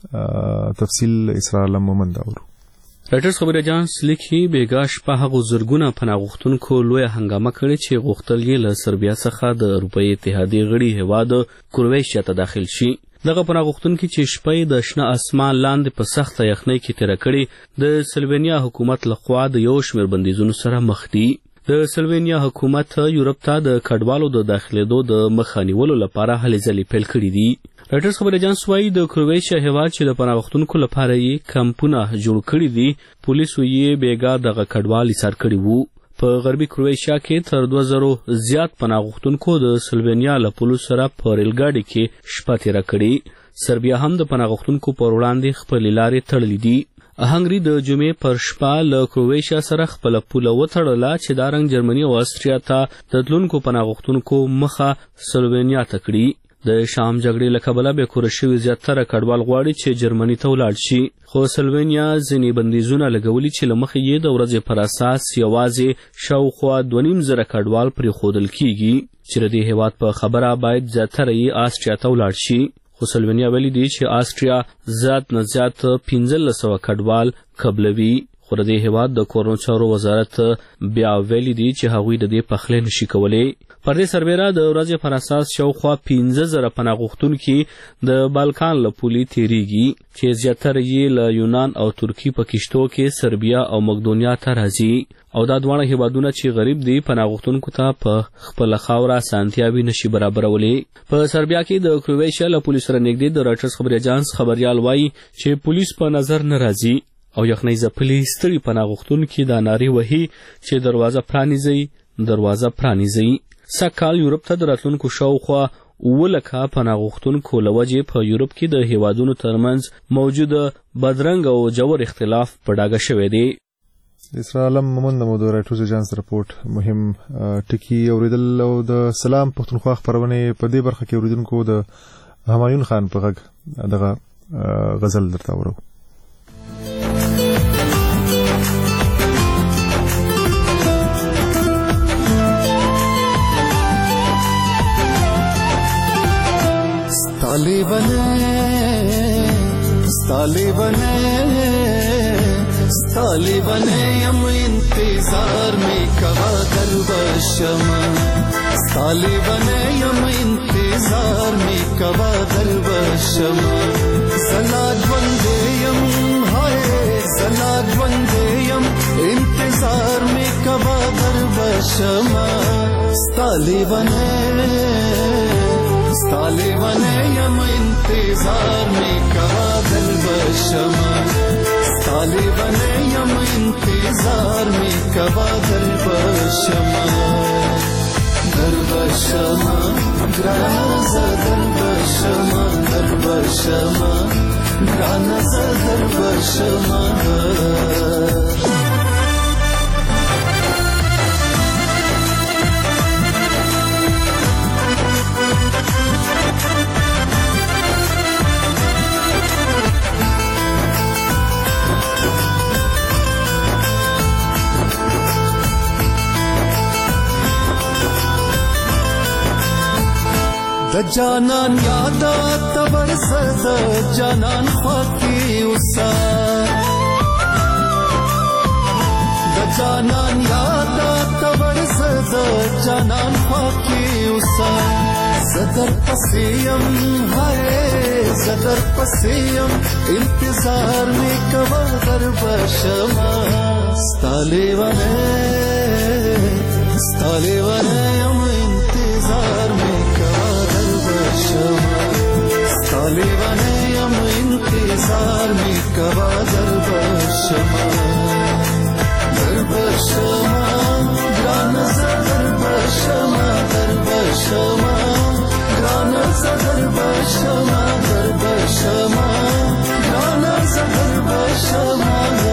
لیکنې تفصیل اسرار علم مومند اورو. رایټرز خبري اژانس لیکي بیګا شپه هغو زرګونه پناه غوښتونکو لویه هنګامه کړې چې غوښتل یې له سربیا څخه د اروپایي اتحادیې غړي هیواد کرویشیا ته داخل شي. دغه پناه غوښتونکي چې شپه د شنه اسمان لاندې په سخته یخنۍ کې تېره کړې د سلوینیا حکومت لخوا د یو شمېر بندیزونو سره مخ دي. د سلوینیا حکومت یورپ ته د کډوالو د داخلېدو د مخه نیولو لپاره هلې ځلې پیل کړي دي. رایټرز خبري اژانس وایي د کرویشیا هیواد چې د پناه غوښتونکو لپاره یې کمپونه جوړ کړي دي، پولیسو یې بیګا دغه کډوال ایسار کړي وو. په غربي کرویشیا کې تر 2000 زیات پناه غوښتونکو د سلوینیا له پولو سره په ریلګاډي کې شپه تېره کړې. سربیا هم د پناه غوښتونکو پر وړاندې خپلې لارې تړلې دي. هنګري د جمعې پر شپه له کرویشیا سره خپله پوله وتړله چې دا رنګ جرمني او استریا ته د تلونکو پناه غوښتونکو مخه سلوینیا ته کړي. د شام جګړې له کبله بې کوره شوي زیاتره کډوال غواړي چې جرمني ته ولاړ شي، خو سلوینیا ځینې بندیزونه لګولي چې له مخې یې د ورځې پر اساس یوازې شاوخوا 2.5 کډوال پرېښودل کیږي چې د دې هیواد په خبره باید زیاتره یې آسټریا ته ولاړ شي. خو سلوینیا ویلي دي چې آسټریا زیات نه زیات 1500 کډوال قبلوي. خو د دې هیواد د کورنو چارو وزارت بیا ویلي دي چې هغوی د دې پخلی نشي کولی. پر دې سربیره د ورځې پر اساس شاوخوا 15,000 پناه غوښتونکي د بالکان له پولې تېرېږي چې زیاتره یې له یونان او ترکي په کشتو کې سربیا او مقدونیا ته راځي، او دا دواړه هیوادونه چې غریب دي پناه غوښتونکو ته په خپله خاوره اسانتیاوې نشي برابرولی. په سربیا کې د کرویشیا له پولیسو سره نږدې د رایټرز خبري اژانس خبریال وایي چې پولیس په نظر نه راځي او یخنۍ ځپلي ستړي پناه غوښتونکي دا نارې وهي چې دروازه پرانیزئ، دروازه پرانیزئ. سږکال یورپ ته د راتلونکو شاوخوا 7,00,000 پناه غوښتونکو له وجې په یورپ کې د هیوادونو ترمنځ موجوده بدرنګ او جوړ اختلاف په ډاګه شوی دی. اسرار علم مومند د رایټرز اژانس رپورټ مهم ټکي اوریدل او د سلام پښتونخوا خپرونې په دې برخه کې اوریدونکو د همایون خان په غږ دغه غزل درته اورو. طالباً یم انتظار می کوا در بشما، طالباً یم انتظار می کوا در بشما. زلاد وندیم های زلاد وندیم انتظار می کوا در بشما. طالباً یم انتظار می کوا در بشما، طالباً یم انتظار می کوا در بشما. در بشما گرانزا در بشما، در بشما گرانزا در بشما. د جانان یادا تبر سد جانان خواکی اوسا، د جانان یادا تبر سد جانان خواکی اوسا. زدر پسیم ہے زدر پسیم انتظار میں کوا در بشما. ستالیوانے لیونیم انتظار می کوا در بشما ستا لیونیم انتظار می کوا در بشما در بشما گران زدر بشما در بشما گران زدر بشما در بشما گران زدر بشما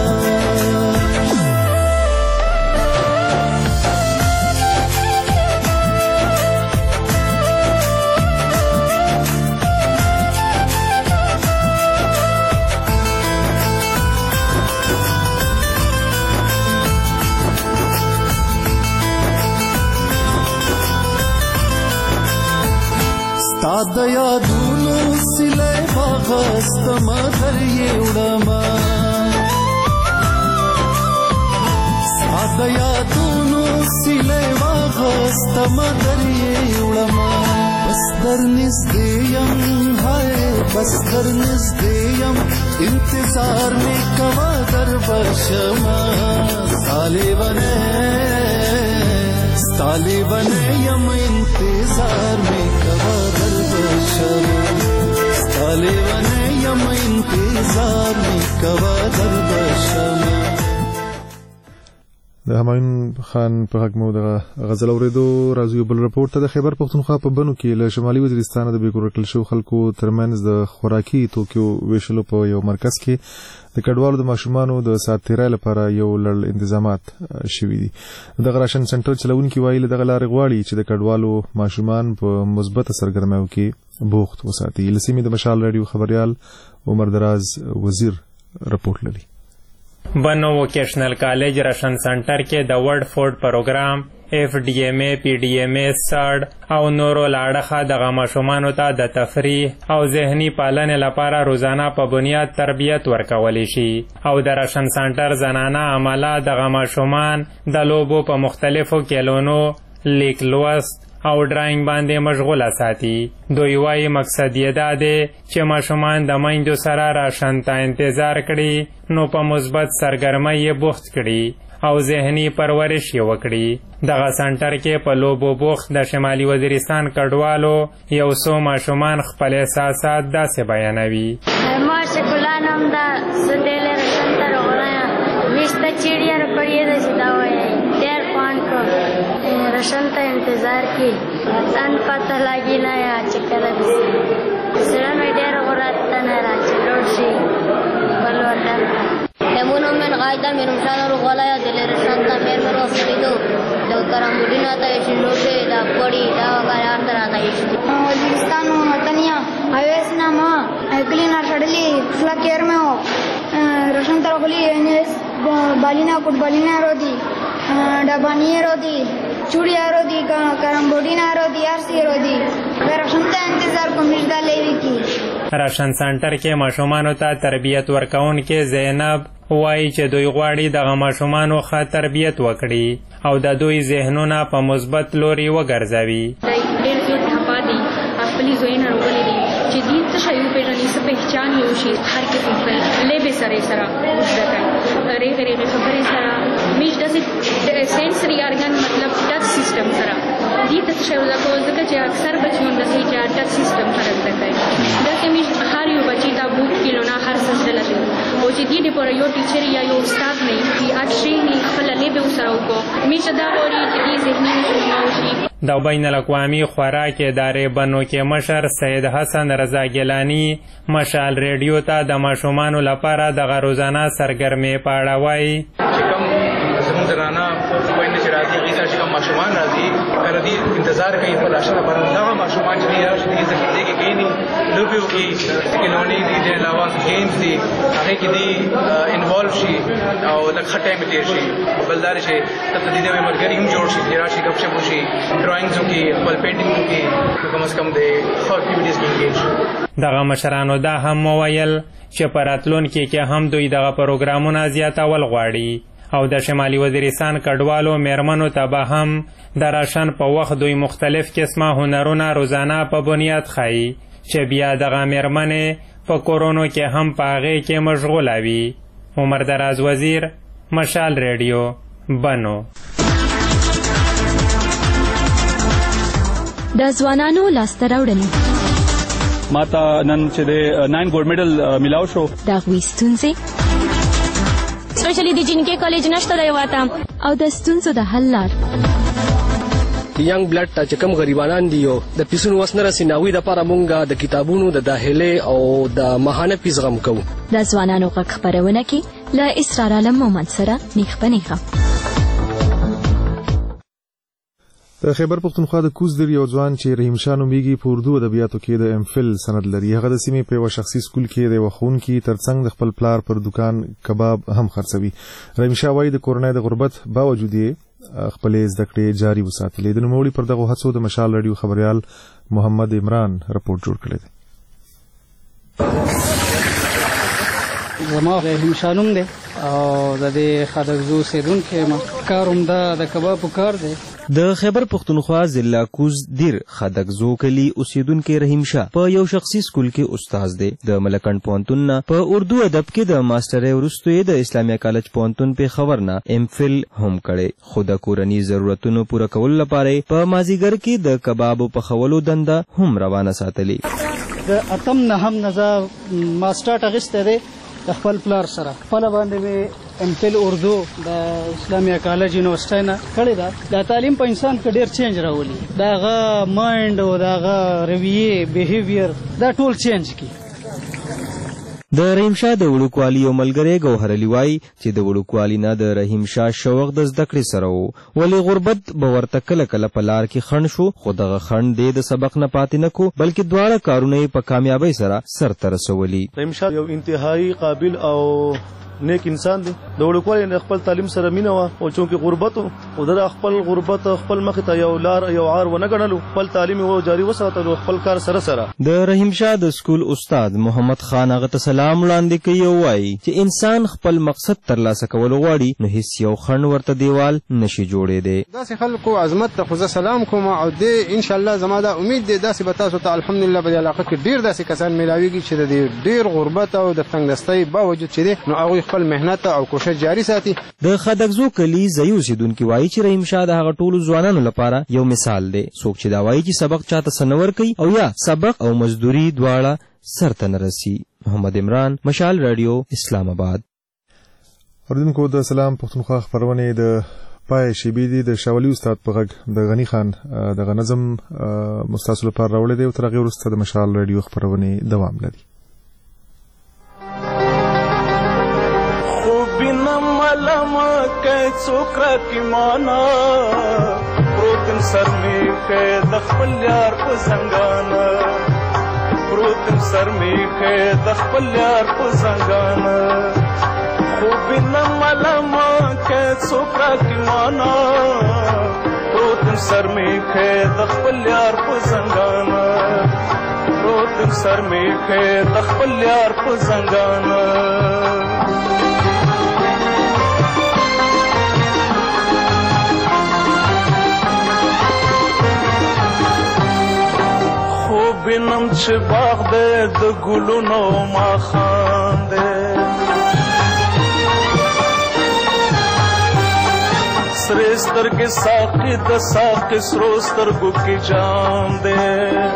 د یادونو سلای باغستم در یوړما د یادونو سلای باغستم در یوړما بس در نږدې یم هاي بس در نږدې یم انتظار می کوا در بشما طالبانه یم انتظار می کوا در بشما طالبانه یم انتظار می کوا در بشما. د همایون خان په حق مو د غزل اوریدو راځو بل رپورټ ته. د خیبر پښتونخوا په بنو کې له شمالي وزیرستان د بیکور کل شو خلکو ترمنځ د خوراکي توکیو ویشلو په یو مرکز کې د کډوالو د ماشومانو د سات تیرای لپاره یو لړ انتظامات شوي دي. د راشن سنټر چلونکي وایي د غلار غواړي چې د کډوالو ماشومان په مثبت سرګرمیو کې بوخت وساتي. لسیمه د مشال رادیو خبريال عمر دراز وزیر رپورټ لري. بنو ووکیشنل کالج راشن سنټر کې د ورډ فوډ پروګرام FDMA PDMA سړ او نورو لاړخه دغه ماشومانو ته د تفریح او ذهني پالنې لپاره روزانه په بنیاد تربیت ورکولی شي او د راشن سنټر زنانه عمله دغه ماشومان د لوبو په مختلفو کلونو لیک لوست او ډرایینګ باندې مشغوله ساتي. دوی وایي مقصد یې دا دی چې ماشومان د میندو سره راشن ته انتظار کړي نو په مثبت سرګرمۍ یې بوخت کړي او ذهني پرورش یې وکړي. دغه سنټر کې په لوبو بوخت د شمالي وزیرستان کډوالو یو څو ماشومان خپل احساسات داسې بیانوي. ما شکلانم دا سدیل راشن ته راغلایم میشته چیړیا پړې ده چې دا وایي ډېر خوند کو راشن ته انتظار کی ځان پته لګي نه یا چې کله سره مې ډېر غوړات نه راځي لوړ شي بل وطن دمونو من غایدا مې رمضان روغلایا دل راشن ته مې ورسېدو د کرامډینا ته شنوټه دا پړې دا غار تر راځي وزیرستان وطنیا اویس نامه اګلینا شړلې فلکیر مې هو راشن ته غلي بالینا کوټ بالینا رودي ډبانی رودي چوڑیا رودي کرامبوډینا رودي ارسي رودي راشن ته انتظار کوم نشدا لوي کی. راشن سنټر کې ماشومانو ته تربیت ورکون کې زینب وایي چې دوی غواړي دغه ماشومانو ښه تربیت وکړي او د دوی ذهنونه په مثبت لوري وګرځوي. ډېر زیات ټپا دي خپلې زویونه راغلي دي چې دې څه شی وپېژني څه پهچان یې وشي هر قسم لېبې سره سره زده کوي ریغې ریغې خبرې سره میش داسې سینسري ارګن مطلب ټچ سیسټم سره دې ته څه شی زده کوو ځکه چې اکثر بچیان داسې چې ټچ سیسټم سره زده کوي داسې میش هر یو بچي دا بوک کیلو نه هر څه زده لري او چې دې لپاره یو ټیچر یا یو استاد نه چې اټشینی خپل لېبې ورسره وکړو میش دا غواړي چې دې ذهني وشي. د بین الاقوامي خوراک ادارې بنو کې مشر سید حسن رضا ګیلانی مشال ریډیو ته د ماشومانو لپاره دغه روزانه سرګرمۍ په اړه وایي. زموږ زنانه خویندې چې راځي هغوی سره چې کوم ماشومان راځي کله دوی انتظار کوي خپل راشن لپاره دغه ماشومان چې دوی راشي دوی زده کې کښېني لوبې وکړي کھلونې دي د علاوه ګیمز دي هغې کې دوی انوالو شي او لږ ښه ټایم تېر شي. بل دا دی چې دلته دوی نوی ملګري هم جوړ شي چې راشي ګپ شپ وشي ډرایینګز وکړي خپل پینټینګ وکړي نو کم از کم د ښه اکټیویټیز کې انګیج شي. دغه مشرانو دا هم وویل چې په راتلونکي کې هم دوی دغه پروګرامونه زیاتول غواړي او د شمالي وزیرستان کډوالو میرمنو ته به هم د راشن په وخت دوی مختلف قسمه هنرونه روزانه په بنیاد ښایي چې بیا دغه میرمنې په کورونو کې هم په هغې کې مشغوله وي. عمر دراز وزیر مشال ریډیو بنو. د ځوانانو لاسته راوړنې ماته نن چې د 9 ګولډ میډل ملاو شو د هغوی ستونزې سپیشلی د جنکې کالج نشته دی واته او د ستونزو د حل لار ینګ بلډ ته چې کوم غریبانان دي او د پیسونو وس نه رسي ناوی د لپاره مونږ د کتابونو د داخلي او د ماهانه فیس غم کوو د ځوانانو غږ خپرونه کې له اسرار عالم مومند سره نیخ په نیخه د خیبر پښتونخوا د کوزدر یو ځوان چې رحیم شاه نومیږي په اردو ادبیاتو کې د امفل سند لري. هغه د سیمې په یو شخصي سکول کې د وخونکي ترڅنګ د خپل پلار پر دکان کباب هم خرڅوي. رحیم شاه وايي د کورنۍ د غربت باوجود یې خپلې زده کړې جاري وساتلې. د نوموړي پر دغو هڅو د مشال رادیو خبريال محمد عمران رپورټ جوړ کړی دی. زما رحیم شاه نوم دی او د دې خادرزو اوسېدونکی یم. کار همدا د کبابو کار دی. د خیبر پښتونخوا ضلع کوزدیر خادرزو کلي اوسېدونکی رحیم شاه په یو شخصي سکول کې استاد دی. د ملکند پوهنتون نه په اردو ادب کې د ماسټرۍ وروسته یې د اسلامي کالج پوهنتون پېښور نه امفل هم کړی، خو د کورني ضرورتونو پوره کولو لپاره په مازیګر کې د کبابو پخولو دنده هم روانه ساتلې. د اتم نهم نه زه ماسټر اخیستی دی د خپل پلار سره. خپله باندې مې امفل اردو د اسلامي کالج یونیورسټۍ نه کړې ده. دا تعلیم په انسان کې ډېر چینج راولي. د هغه مایند او د هغه رویې بیهیویر دا ټول چینج کی. د رحیم شاه د وړوکوالي یو ملګری ګوهر علي وایي چې د وړوکوالي نه د رحیم شاه شوق د زده کړې سره و، ولې غربت به ورته کله کله په لار کې خنډ شو، خو دغه خنډ دې د سبق نه پاتې نه کو بلکې دواړه کارونه یې په کامیابۍ سره سرته رسولي. رحیم شاه یو انتهایی قابل او نیک انسان دی. د وړوکوالي نه خپل تعلیم سره مینه وه او چونکې غربت او د خپل غربت خپل مخې ته یو لار یو عار ونه ګڼلو، خپل تعلیم یې جاري وساتلو خپل کار سره سره. د رحیم شاه د سکول استاد محمد خان هغه ته سلام وړاندې کوي او وایي چې انسان خپل مقصد ترلاسه کول غواړي نو هیڅ یو خنډ ورته دیوال نشي جوړېدی. داسې خلکو عظمت ته خو زه سلام کوم او دې ان شاء الله زما دا امید دی داسې به تاسو ته الحمدلله په دې علاقه کې ډېر داسې کسان میلاویږي چې د ډېر غربت او د تنګدستۍ باوجود چې دی نو هغوی خپل مهنت او کوشش جاری ساتي. د خادرزو کلي ځایي اوسېدونکي وایي چې رحیم شاه د هغه ټولو ځوانانو لپاره یو مثال دی. څوک چې دا وایي چې سبق چاته څه نه ورکوي او یا سبق او مزدوري دواړه سرته نه رسي. محمد عمران، مشال رادیو، اسلام آباد. اوریدونکو د سلام پښتونخوا خبرونه د پای شیبې دي. د شاولي استاد په غږ د غنی خان دغه نظم مستاسو لپاره راوړی دی او تر هغې وروسته د مشال رادیو خبرونه دوام لري. ملما که څوکرا کی مانا پروتم سر می که د خپل یار په زنګانا پروتم سر می که د خپل یار په زنګانا خو بنا ملما که څوکرا کی مانا پروتم سر می که د خپل یار په زنګانا پروتم سر می که د خپل یار په زنګانا بینم چې باغ دې د ګلونو ماښام دی سرې سترګې ساقي د ساقي سرو سترګو کې جام دی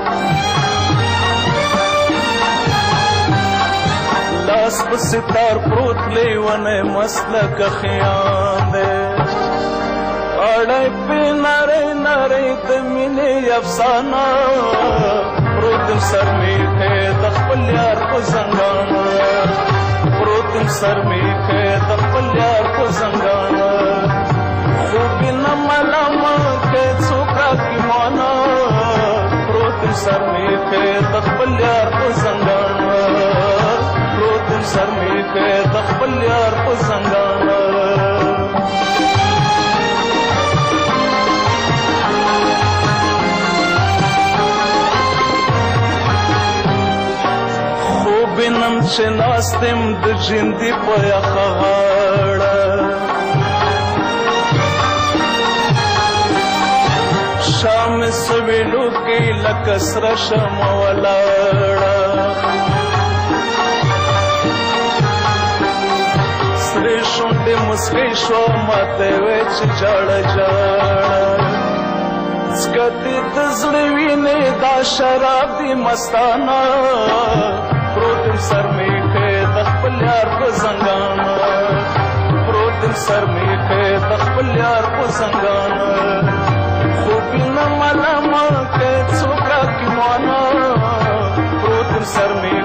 لاس په ستار پروت لیونی مست لکه خیام دی اړی پې نری نری د مینې افسانه پروتم سر می که د خپل یار په زنګانا پروتم سر می که د خپل یار په زنګانا خو بنا ملما که څوکرا کی مانا پروتم سر می که د خپل یار په زنګانا پروتم سر می که د خپل یار په زنګانا بینم چې ناستم د ژوندي په یخه غاړه شام سویلو کې لکه سره شمع ولاړه سرې شونډې مسکۍ شوه ماته وې چې جاړه جاړه سکتی دزړې وینې دا شراب دی مستانه پروتم سر می کې د خپل یار په زنګانه پروتم سر می کې د خپل یار په زنګانه خو بنا ملامه کې څوک راکې مانا پروتم سر می